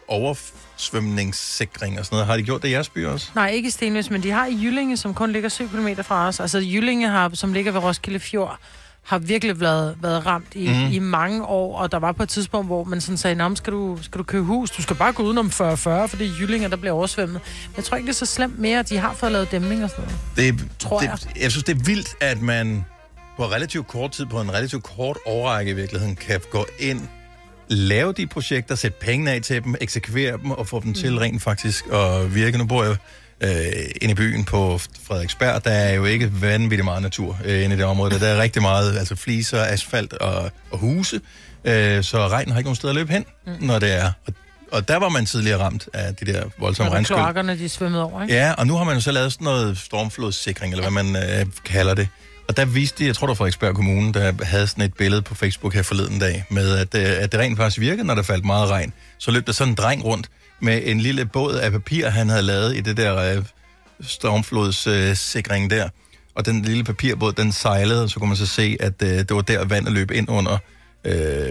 oversvømningssikring og sådan noget. Har de gjort det i jeres byer også? Nej, ikke i Stenløs, men de har i Jyllinge, som kun ligger syv kilometer fra os. Altså Jyllinge, har, som ligger ved Roskilde Fjord, har virkelig været, været ramt i, mm. i mange år, og der var på et tidspunkt, hvor man sådan sagde, nå, skal du, skal du købe hus? Du skal bare gå udenom fyrre fyrre, fordi Jyllinger, der bliver oversvømmet. Men jeg tror ikke, det er så slemt mere, at de har fået lavet dæmning og sådan noget. Det, tror det, jeg. Jeg synes, det er vildt, at man på relativt kort tid, på en relativt kort overrække i virkeligheden, kan gå ind, lave de projekter, sætte penge af til dem, eksekvere dem og få dem mm. til rent faktisk at virke. Nu bor jeg øh, inde i byen på Frederiksberg. Der er jo ikke vanvittigt meget natur øh, inde i det område. Der er rigtig meget, altså fliser, asfalt og, og huse. Øh, så regnen har ikke nogen sted at løbe hen, mm. når det er. Og, og der var man tidligere ramt af de der voldsomme regnskyld. Og kloakkerne, de svømmede over, ikke? Ja, og nu har man jo så lavet sådan noget stormflodssikring, eller hvad man øh, kalder det. Og der viste de, jeg tror det var Frederiksberg Kommune, der havde sådan et billede på Facebook her forleden dag, med at, at det rent faktisk virkede, når der faldt meget regn. Så løb der sådan en dreng rundt med en lille båd af papir, han havde lavet i det der uh, stormflodssikring uh, der. Og den lille papirbåd, den sejlede, og så kunne man så se, at uh, det var der vandet løb ind under, uh,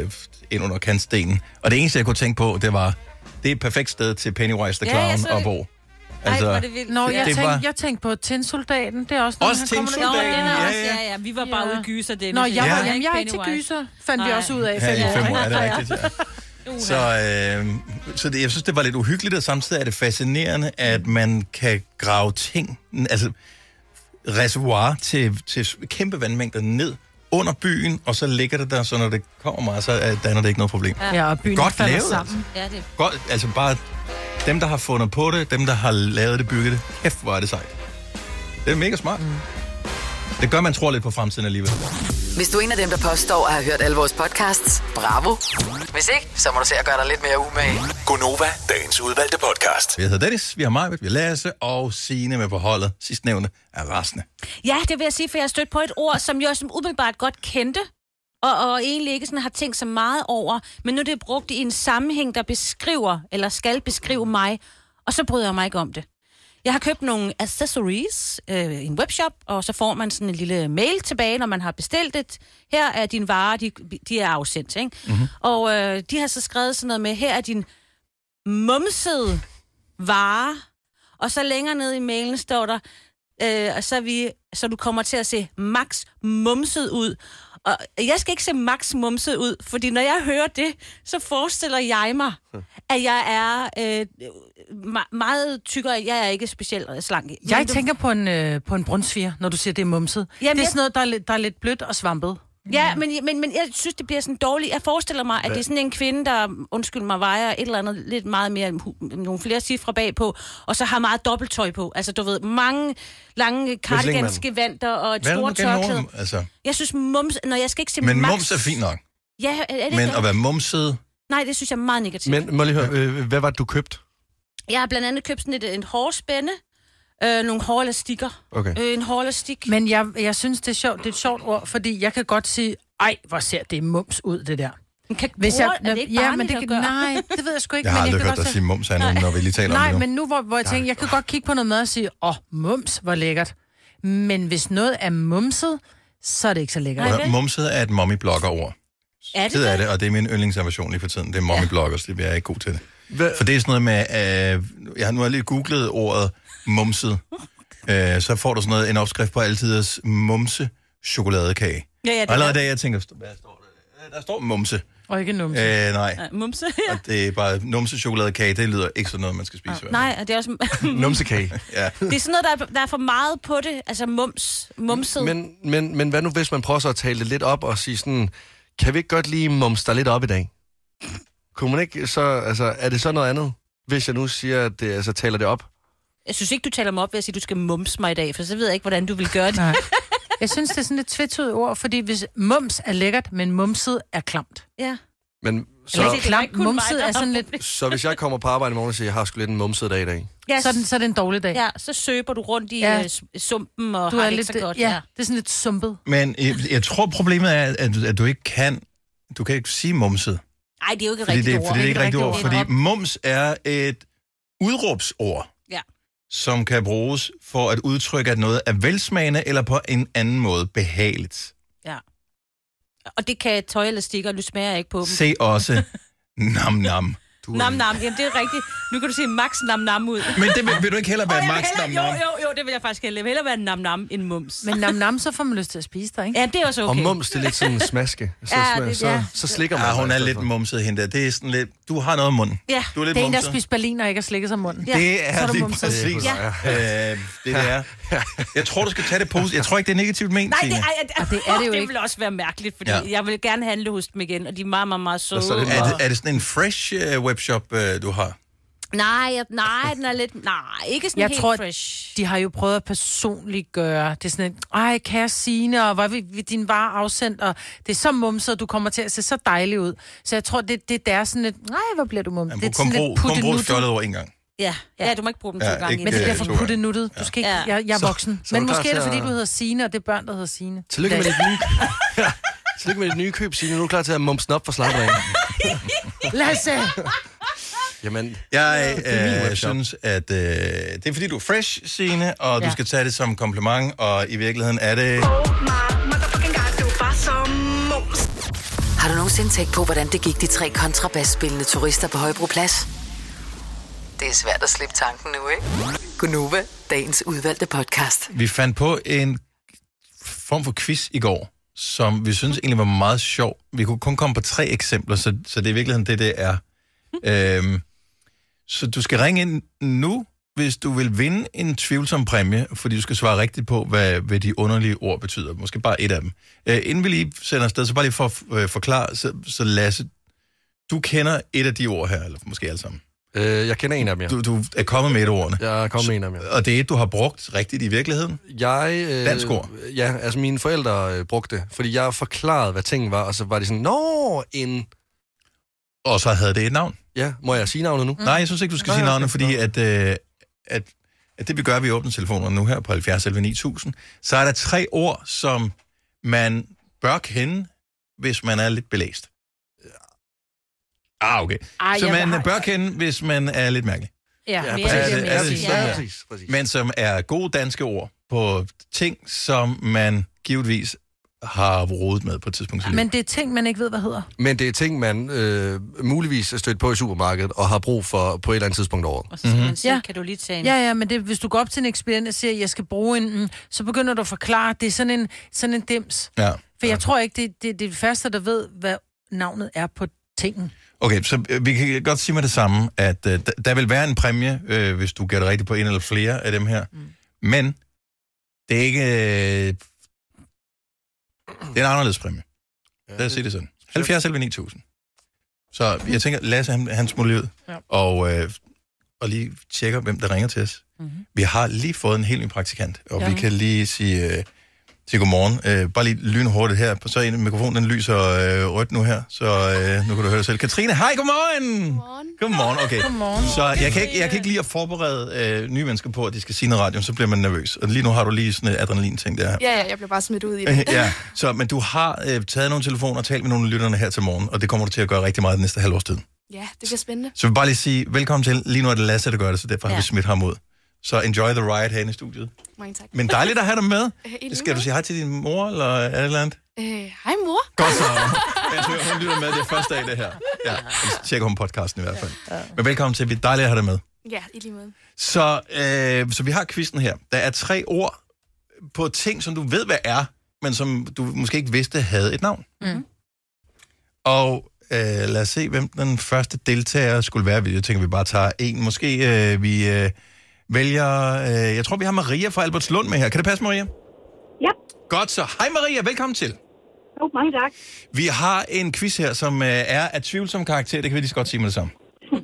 ind under kantstenen. Og det eneste, jeg kunne tænke på, det var, det er et perfekt sted til Pennywise the Clown ja, at bo. Altså, ej, det Nå, jeg, tænkte, var... jeg tænkte på Tinsoldaten. Det er også, også Tinsoldaten, ja, ja. ja, ja. Vi var bare ja. ude i gyser. Det. Nå, jeg, ja. var, jamen, jeg er ikke til gyser, fandt Nej. vi også ud af. Ja, i fem år, er det rigtigt, ja. Så, øh, så det, jeg synes, det var lidt uhyggeligt, og samtidig er det fascinerende, at man kan grave ting, altså reservoir til, til kæmpe vandmængder ned under byen, og så ligger det der, så når det kommer meget, så danner det ikke noget problem. Ja, og byen godt falder lavet, sammen. Altså. Ja, det... Godt, altså bare dem, der har fundet på det, dem, der har lavet det, bygget det, kæft, hvor er det sejt. Det er mega smart. Mm. Det gør, man tror lidt på fremtiden alligevel. Hvis du er en af dem, der påstår at have hørt alle vores podcasts, bravo. Hvis ikke, så må du se at gøre dig lidt mere umage. Gonova, dagens udvalgte podcast. Jeg hedder Dennis, vi har Majbet, vi har Lasse og Signe med på holdet. Sidstnævnte er rasende. Ja, det vil jeg sige, for jeg har stødt på et ord, som jeg som umiddelbart godt kendte, og, og egentlig ikke sådan har tænkt så meget over, men nu er det brugt i en sammenhæng, der beskriver, eller skal beskrive mig, og så bryder jeg mig ikke om det. Jeg har købt nogle accessories øh, i en webshop, og så får man sådan en lille mail tilbage, når man har bestilt det. Her er dine varer, de, de er afsendt, ikke? Mm-hmm. Og øh, de har så skrevet sådan noget med, her er din mumsede vare, og så længere ned i mailen står der, øh, og så, vi, så du kommer til at se max mumset ud. Og jeg skal ikke se max mumset ud, fordi når jeg hører det, så forestiller jeg mig, at jeg er øh, meget tykkere. Jeg er ikke specielt slank. Jeg du... tænker på en, øh, på en brunsviger, når du siger, det er mumset. Jamen, det er sådan noget, der er, lidt, der er lidt blødt og svampet. Ja, men, men, men jeg synes, det bliver sådan dårligt. Jeg forestiller mig, at det er sådan en kvinde, der, undskyld mig, vejer et eller andet lidt meget mere, nogle flere cifre bagpå, og så har meget dobbelttøj på. Altså, du ved, mange lange cardigansgevanter og et stort tørklæde. Altså... Jeg synes, mums... Når jeg skal ikke se men max... mums er fint nok. Ja, er det men det? At være mumset... Nej, det synes jeg er meget negativt. Men må lige høre, øh, hvad var det, du købt? Jeg har blandt andet købt sådan et, en hårspænde. Øh, nogle hårelastikker. Okay. Øh, en hårlastik. Men jeg, jeg synes, det er sjovt. Det er et sjovt ord, fordi jeg kan godt sige, ej, hvor ser det mums ud, det der. Kan Hvis jeg, er det ikke ja, men det kan, nej, det ved jeg sgu ikke. Jeg har men aldrig jeg hørt dig sige mums af nogen, når vi lige taler nej, om det. Nej, men nu hvor, hvor jeg tænker, jeg kan godt kigge på noget mad og sige, åh, oh, mums, hvor lækkert. Men hvis noget er mumset, så er det ikke så lækkert. Nej, mumset er et mommy-blogger-ord. Er det det? Er det, og det er min yndlingsinnovation lige for tiden. Det er mommy-bloggers, det bliver jeg ikke god til det. Hva? For det er sådan noget med, øh, jeg har nu lige googlet ordet mumset. Øh, så får du sådan noget, en opskrift på altiders mumse chokoladekage. Ja, ja, det og allerede der, jeg tænker, hvad står der? Der står mumse. Og ikke numse. Øh, nej. Ja, mumse, ja. Og det er bare numse chokoladekage, det lyder ikke sådan noget, man skal spise. Ja. Nej, det er også... numsekage. Ja. Det er sådan noget, der er, der er for meget på det, altså mums, mumset. Men, men, men hvad nu, hvis man prøver så at tale det lidt op og sige sådan, kan vi ikke godt lige mumse dig lidt op i dag? Kunne man ikke så, altså, er det så noget andet, hvis jeg nu siger, at det, altså, taler det op? Jeg synes ikke, du taler mig op ved at sige, at du skal mumse mig i dag, for så ved jeg ikke, hvordan du vil gøre det. Nej. Jeg synes, det er sådan et tvetydigt ord, fordi hvis mums er lækkert, men mumset er klamt. Ja. Men så, Eller ikke klamt, mumset er sådan lidt... så hvis jeg kommer på arbejde i morgen og siger, jeg har sgu lidt en mumset dag i dag. Ja, så, er den, så er det en dårlig dag. Ja, så søber du rundt i Ja. ja. sumpen og Du har er det lidt, ikke så godt. ja, det er sådan lidt sumpet. Men jeg, jeg tror, problemet er, at, at du ikke kan... Du kan ikke sige mumset. Nej, det er jo ikke Fordi rigtigt det, ord. fordi det er ikke rigtigt ord. Det er Fordi et mums er et udråbsord, Ja. som kan bruges for at udtrykke, at noget er velsmagende eller på en anden måde behageligt. Ja. Og det kan tøj eller stikker, og du smager ikke på dem. Se også nam nam. Nam nam, jamen det er rigtigt. Nu kan du sige max nam nam ud. Men det vil, vil du ikke heller være Åh, jeg max vil nam hellere- nam? Jo, jo, jo, det vil jeg faktisk hellere. Jeg vil hellere være nam nam end mums. Men nam nam, så får man lyst til at spise dig, ikke? Ja, det er også okay. Og mums, det er lidt sådan en smaske. Så, Ja, ja, det- så, ja. så slikker man. Ja, sig hun i er stedet lidt for. mumset hende der. Det er sådan lidt... Du har noget om munden. Ja, Du er lidt det er en, der mumset. spiser Berlin og ikke har slikket sig om munden. Ja. Det Så er du lige mumset. præcis. Ja. Ja. Øh, det er. Jeg tror, du skal tage det positivt. Jeg tror ikke, det er negativt ment, Nej, det, Signe. ej, Og det er det jo det ikke. vil også være mærkeligt, fordi Ja. ja. jeg vil gerne handle hos dem igen, og de er meget, meget, meget søde. så er det Er og- det, er det sådan en fresh uh, webshop, uh, du har? Nej, jeg, nej, den er lidt... Nej, ikke sådan Jeg helt tror, fresh. de har jo prøvet at personliggøre. Det er sådan et, ej, kære Signe, og hvor vil vi din vare afsendt, og det er så mumset, og du kommer til at se så dejlig ud. Så jeg tror, det, det er sådan lidt, nej, hvor bliver du mumset? Det er Kom sådan brug, lidt kom brug puttenuttet. fjollet over en gang. Ja. ja, du må ikke bruge dem to Ja, gange. ikke- Men det Øh, bliver to for gange. puttenuttet. Du skal ikke, Ja. jeg, jeg er Så- voksen. så er du Men klar måske er til det, fordi at- du hedder Signe, og det er børn, der hedder Signe. Tillykke med dit nye... Ja. Tillykke med dit nye køb, Signe. Nu er du klar til at mumse den op for slappedagen. Lasse! Jamen, Jeg det er min øh, webshop. synes, at øh, det er fordi, du er fresh, Signe, og ja. Ja. du skal tage det som kompliment, og i virkeligheden er det... Har du nogensinde tænkt på, hvordan det gik de tre kontrabasspillende turister på Højbroplads? Det er svært at slippe tanken nu, ikke? Gunova, dagens udvalgte podcast. Vi fandt på en form for quiz i går, som vi synes egentlig var meget sjov. Vi kunne kun komme på tre eksempler, så, så det er i virkeligheden det, det er. øhm, så du skal ringe ind nu, hvis du vil vinde en tvivlsom præmie, fordi du skal svare rigtigt på, hvad, hvad de underlige ord betyder. Måske bare et af dem. Øh, inden vi lige sender afsted, så bare lige for at øh, forklare, så, så Lasse, du kender et af de ord her, eller måske alle sammen. Øh, jeg kender en af dem, ja. Du, du er kommet med et af ordene. Jeg er kommet med en af dem, ja. Og det er et, du har brugt rigtigt i virkeligheden? Jeg... Øh, Dansk ord? Ja, altså mine forældre øh, brugte det, fordi jeg forklarede, hvad tingen var, og så var de sådan, nå, en... Og så havde det et navn? Ja, må jeg sige navnet nu? Mm. Nej, jeg synes ikke, du skal Nej, sige okay. navnet, fordi at, øh, at, at det vi gør, vi åbner telefonerne nu her på halvfjerds elleve ni tusind, så er der tre ord, som man bør kende, hvis man er lidt belæst. Ah, okay. Ej, Så jeg man har- bør kende, hvis man er lidt mærkelig. Ja, Ja, mere præcis. det, Er det- mere er det sige. sådan Ja, her? ja. Præcis, præcis. Men som er gode danske ord på ting, som man givetvis har rodet med på et tidspunkt i livet. Men det er ting, man ikke ved, hvad hedder. Men det er ting, man øh, muligvis er stødt på i supermarkedet, og har brug for på et eller andet tidspunkt af året. Og så skal Mhm. man sige, Ja. kan du lige tage en... Ja, ja, men det, hvis du går op til en ekspedient og siger, at jeg skal bruge en, mm, så begynder du at forklare, at det er sådan en, sådan en dims. Ja. For jeg tror ikke, det, det, det er det første, der ved, hvad navnet er på tingen. Okay, så øh, vi kan godt sige med det samme, at øh, der, der vil være en præmie, øh, hvis du gætter rigtigt på en eller flere af dem her. Mm. Men det er ikke... Øh, det er en anderledes præmie. Lad os sige det sådan. halvfjerds elleve ni tusind. Så jeg tænker, Lasse, han, han smutter ud, Ja. og, øh, og lige tjekker, hvem der ringer til os. Mm-hmm. Vi har lige fået en helt ny praktikant, og Ja. vi kan lige sige... Øh, til godmorgen. Øh, bare lige lynhurtigt her. Så en mikrofon, den lyser øh, rødt nu her, så øh, nu kan du høre det selv. Katrine, hej, godmorgen! Godmorgen. Godmorgen, okay. Godmorgen. Så jeg kan ikke, jeg kan ikke lige at forberede øh, nye mennesker på, at de skal sige noget radio, så bliver man nervøs. Og lige nu har du lige sådan et adrenalin-ting der. Ja, ja, jeg blev bare smidt ud i det. ja, så, men du har øh, taget nogle telefoner og talt med nogle af lytterne her til morgen, og det kommer du til at gøre rigtig meget den næste halvårs tid. Ja, det bliver spændende. Så jeg vil bare lige sige, velkommen til. Lige nu er det Lasse, der gør det, så derfor ja. har vi smidt ham ud. Så enjoy the ride herinde i studiet. Mange tak. Men dejligt at have dig med. Øh, i lige Skal du måde. sige hej til din mor, eller er det et eller andet? Øh, hej mor. Godt så. Jeg tror, hun lytter med det første af det her. Ja, jeg tjekker hun podcasten i hvert fald. Men velkommen til. Vi er dejligt at have dig med. Ja, i lige måde. Så, øh, så vi har quizzen her. Der er tre ord på ting, som du ved, hvad er, men som du måske ikke vidste havde et navn. Mm. Og øh, lad os se, hvem den første deltager skulle være. Jeg tænker, vi bare tager en. Måske øh, vi øh, vælger... Øh, jeg tror, vi har Maria fra Albertslund med her. Kan det passe, Maria? Ja. Godt så. Hej Maria, velkommen til. Jo, mange tak. Vi har en quiz her, som øh, er af tvivlsom karakter. Det kan vi lige så godt sige med det samme.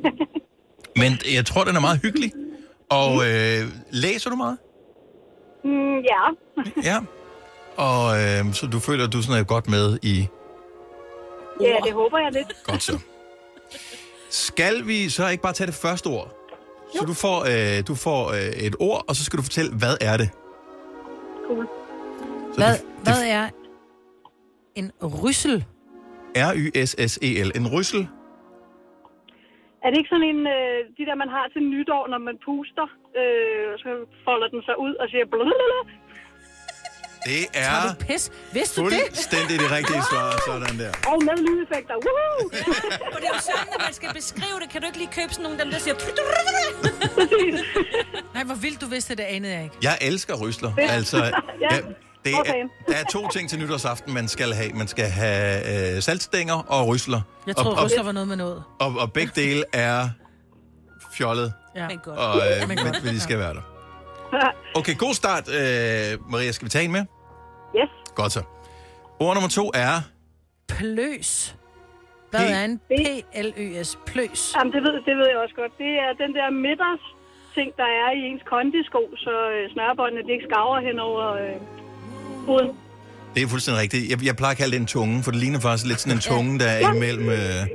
Men jeg tror, den er meget hyggelig. Og øh, læser du meget? Mm, ja. Ja. og øh, så du føler, at du sådan er godt med i... Ja, det håber jeg lidt. Godt så. Skal vi så ikke bare tage det første ord? Så du får, øh, du får øh, et ord, og så skal du fortælle, hvad er det? Cool. Hvad, hvad er en ryssel? R Y S S E L. En ryssel? Er det ikke sådan en, øh, de der, man har til nytår, når man puster, øh, så folder den sig ud og siger blablabla? Det er Tager du pis? Vidste du det? fuldstændig det rigtige svar. Sådan der. Og med lydeffekter. Woohoo! For det er jo sådan, når man skal beskrive det. Kan du ikke lige købe sådan nogle, dem der siger... Nej, hvor vildt du vidste det, anede jeg ikke. Jeg elsker rysler. Det- Altså, Ja, ja, det er, okay. der er to ting til nytårsaften, man skal have. Man skal have øh, saltstænger og rysler. Jeg troede, og, rysler var noget med noget. Og, og begge dele er fjollet, Ja. Men godt. og øh, Men men, godt. men de skal være der. Okay, god start, øh, Maria. Skal vi tage en med? Yes. Godt så. Ord nummer to er... Pløs. Hvad P- er en P L Ø S? Pløs. Jamen, det ved, det ved jeg også godt. Det er den der middags ting, der er i ens kondisko, så øh, snørebåndene de ikke skaver hen over øh, hovedet. Det er fuldstændig rigtigt. Jeg, jeg plejer at kalde det en tunge, for det ligner faktisk lidt sådan en tunge, der er imellem... Øh...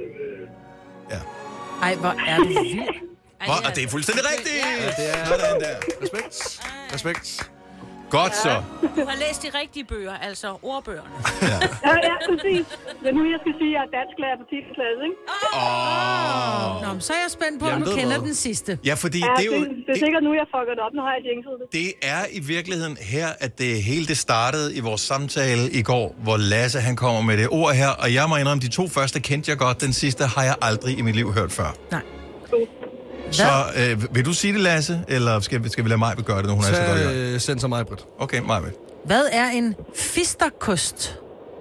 Ej, hvor er det vildt. Hvor, og det er fuldstændig rigtigt! Ja, det er... Sådan der. Respekt. Respekt. Godt så. Du har læst de rigtige bøger, altså ordbøgerne. Ja, ja, præcis. Men nu jeg skal sige, at jeg er dansklærer på tiende klasse, ikke? Åh. Nå, men så er jeg spændt på, Jamen, om du ved kender hvad? den sidste. Ja, fordi Ja, det det, er jo... det, det er sikkert nu, jeg fucker det op. Nu har jeg jinxet det. Det er i virkeligheden her, at det hele det startede i vores samtale i går, hvor Lasse han kommer med det ord her, og jeg må indrømme, de to første kendte jeg godt, den sidste har jeg aldrig i mit liv hørt før. Nej. Så øh, vil du sige det, Lasse, eller skal, skal vi lade Maj gøre det, når hun er så godt i gang? Tag sensor mig, Britt. Okay, Maj. Hvad er en fisterkost?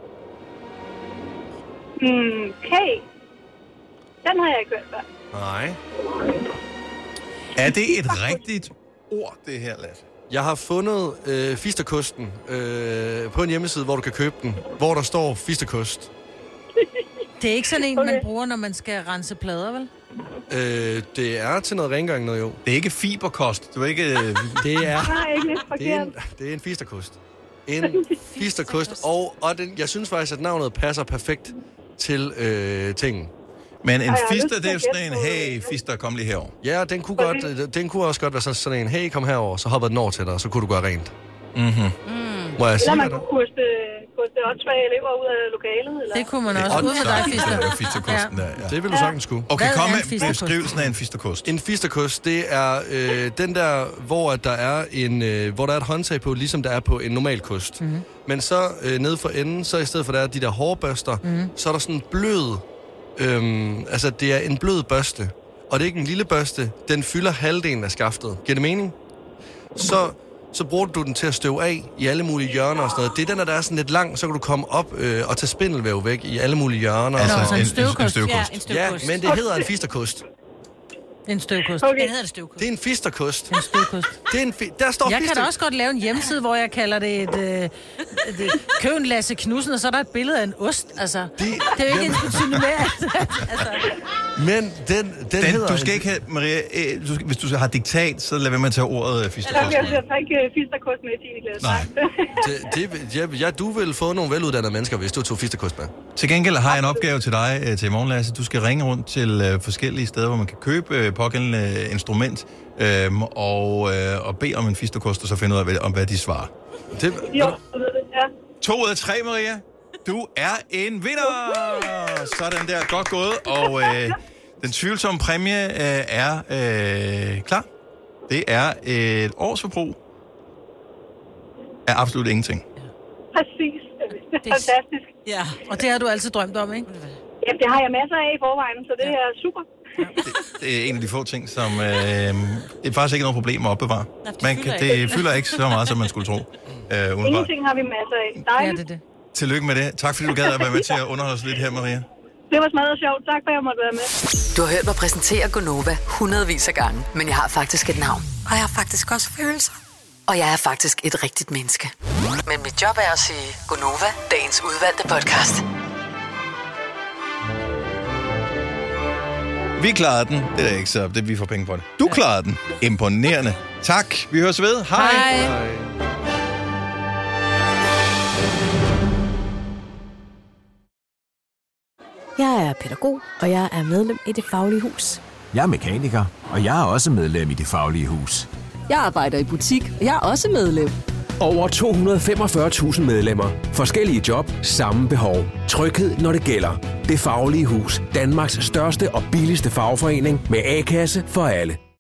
Hmm, okay. Den har jeg ikke hørt før. Nej. Er det et rigtigt ord, det her, Lasse? Jeg har fundet øh, fisterkosten øh, på en hjemmeside, hvor du kan købe den, hvor der står fisterkost. Det er ikke sådan en, Okay. man bruger, når man skal rense plader, vel? Øh, det er til noget rengøring noget, jo. Det er ikke fiberkost. Du er ikke... Øh... Det er, Nej, ikke lidt det er, forkert. en, det er en fisterkost. En fisterkost, og, og den, jeg synes faktisk, at navnet passer perfekt til øh, tingen. Men en Ej, jeg har fister, lyst det er jo til at sådan en, gætte på- hey, fister, kom lige herover. Ja, den kunne, godt, øh, den kunne også godt være sådan- sådan en, hey, kom herover, så hopper den over til dig, og så kunne du gøre rent. Mm-hmm. Må jeg Eller sige man dig? kunne koste, koste åndssvage elever ud af lokalet. Eller? Det kunne man også. Det er Ud med dig, fister. Det er fisterkosten der, ja. Det vil du sagtens kunne. Okay, Hvad kom er en med fisterkost? beskrivelsen af en fisterkost. En fisterkost, det er øh, den der, hvor at der er en, øh, hvor der er et håndtag på, ligesom der er på en normal kost. Mhm. Mm-hmm. Men så øh, nede for enden, så i stedet for der er de der hårbørster, mm-hmm. så er der sådan en blød, øhm, altså det er en blød børste. Og det er ikke en lille børste, den fylder halvdelen af skaftet. Giver det mening? Så, så bruger du den til at støve af i alle mulige hjørner og sådan noget. Det er den, der er sådan lidt lang, så kan du komme op øh, og tage spindelvæv væk i alle mulige hjørner. Altså, Nå, så en en, støvkost. en støvkost. Ja, en Ja, støvkost. men det hedder en fisterkost. En støvkost. Okay. Den hedder det støvkost. Det er en fisterkost. En støvkost. Det er en fi- der står Jeg kan fister... da også godt lave en hjemmeside, hvor jeg kalder det et... Øh, et køb en Lasse Knudsen, og så er der et billede af en ost. Altså, det, det er jo ikke ens betydende med. Altså, Men den, den, Den, hedder... du skal ikke have, Maria, øh, du skal, hvis du har diktat, så lad være med at tage ordet øh, Der fisterkost. bliver altså ikke øh, fisterkost med i tiende klasse. Nej. Det, det, ja, ja, du vil få nogle veluddannede mennesker, hvis du tog fisterkost med. Til gengæld har jeg en opgave til dig øh, til i morgen, Lasse. Du skal ringe rundt til øh, forskellige steder, hvor man kan købe øh, pågældende øh, instrument, øh, og, øh, og bede om en fisterkost, og så finde ud af, hvad, om hvad de svarer. Det, Jo, jeg ved det, ja. To ud af tre, Maria. Du er en vinder! Sådan der, godt gået. Og øh, den tvivlsomme præmie øh, er øh, klar. Det er et års forbrug af absolut ingenting. Præcis. Det er fantastisk. Ja. og det har du altid drømt om, ikke? Jamen, det har jeg masser af i forvejen, så det er super. Det er en af de få ting, som øh, det er faktisk ikke noget problem at opbevare. det Man fylder kan, det fylder ikke så meget, som man skulle tro. Øh, umiddelbart. Ingenting har vi masser af. Ja, Dejligt. det er det. Tillykke med det. Tak fordi du gad at være med til at underholde os lidt her, Maria. Det var smadret sjovt. Tak for, at jeg måtte være med. Du har hørt mig præsentere Gonova hundredvis af gange, men jeg har faktisk et navn. Og jeg har faktisk også følelser. Og jeg er faktisk et rigtigt menneske. Men mit job er at sige Gonova, dagens udvalgte podcast. Vi klarede den. Det er ikke så, det vi får penge på det. Du klarede den. Imponerende. Tak. Vi høres ved. Hej. Hej. Nej. Jeg er pædagog, og jeg er medlem i Det Faglige Hus. Jeg er mekaniker, og jeg er også medlem i Det Faglige Hus. Jeg arbejder i butik, og jeg er også medlem. Over to hundrede og femogfyrre tusind medlemmer. Forskellige job, samme behov. Tryghed, når det gælder. Det Faglige Hus. Danmarks største og billigste fagforening med A-kasse for alle.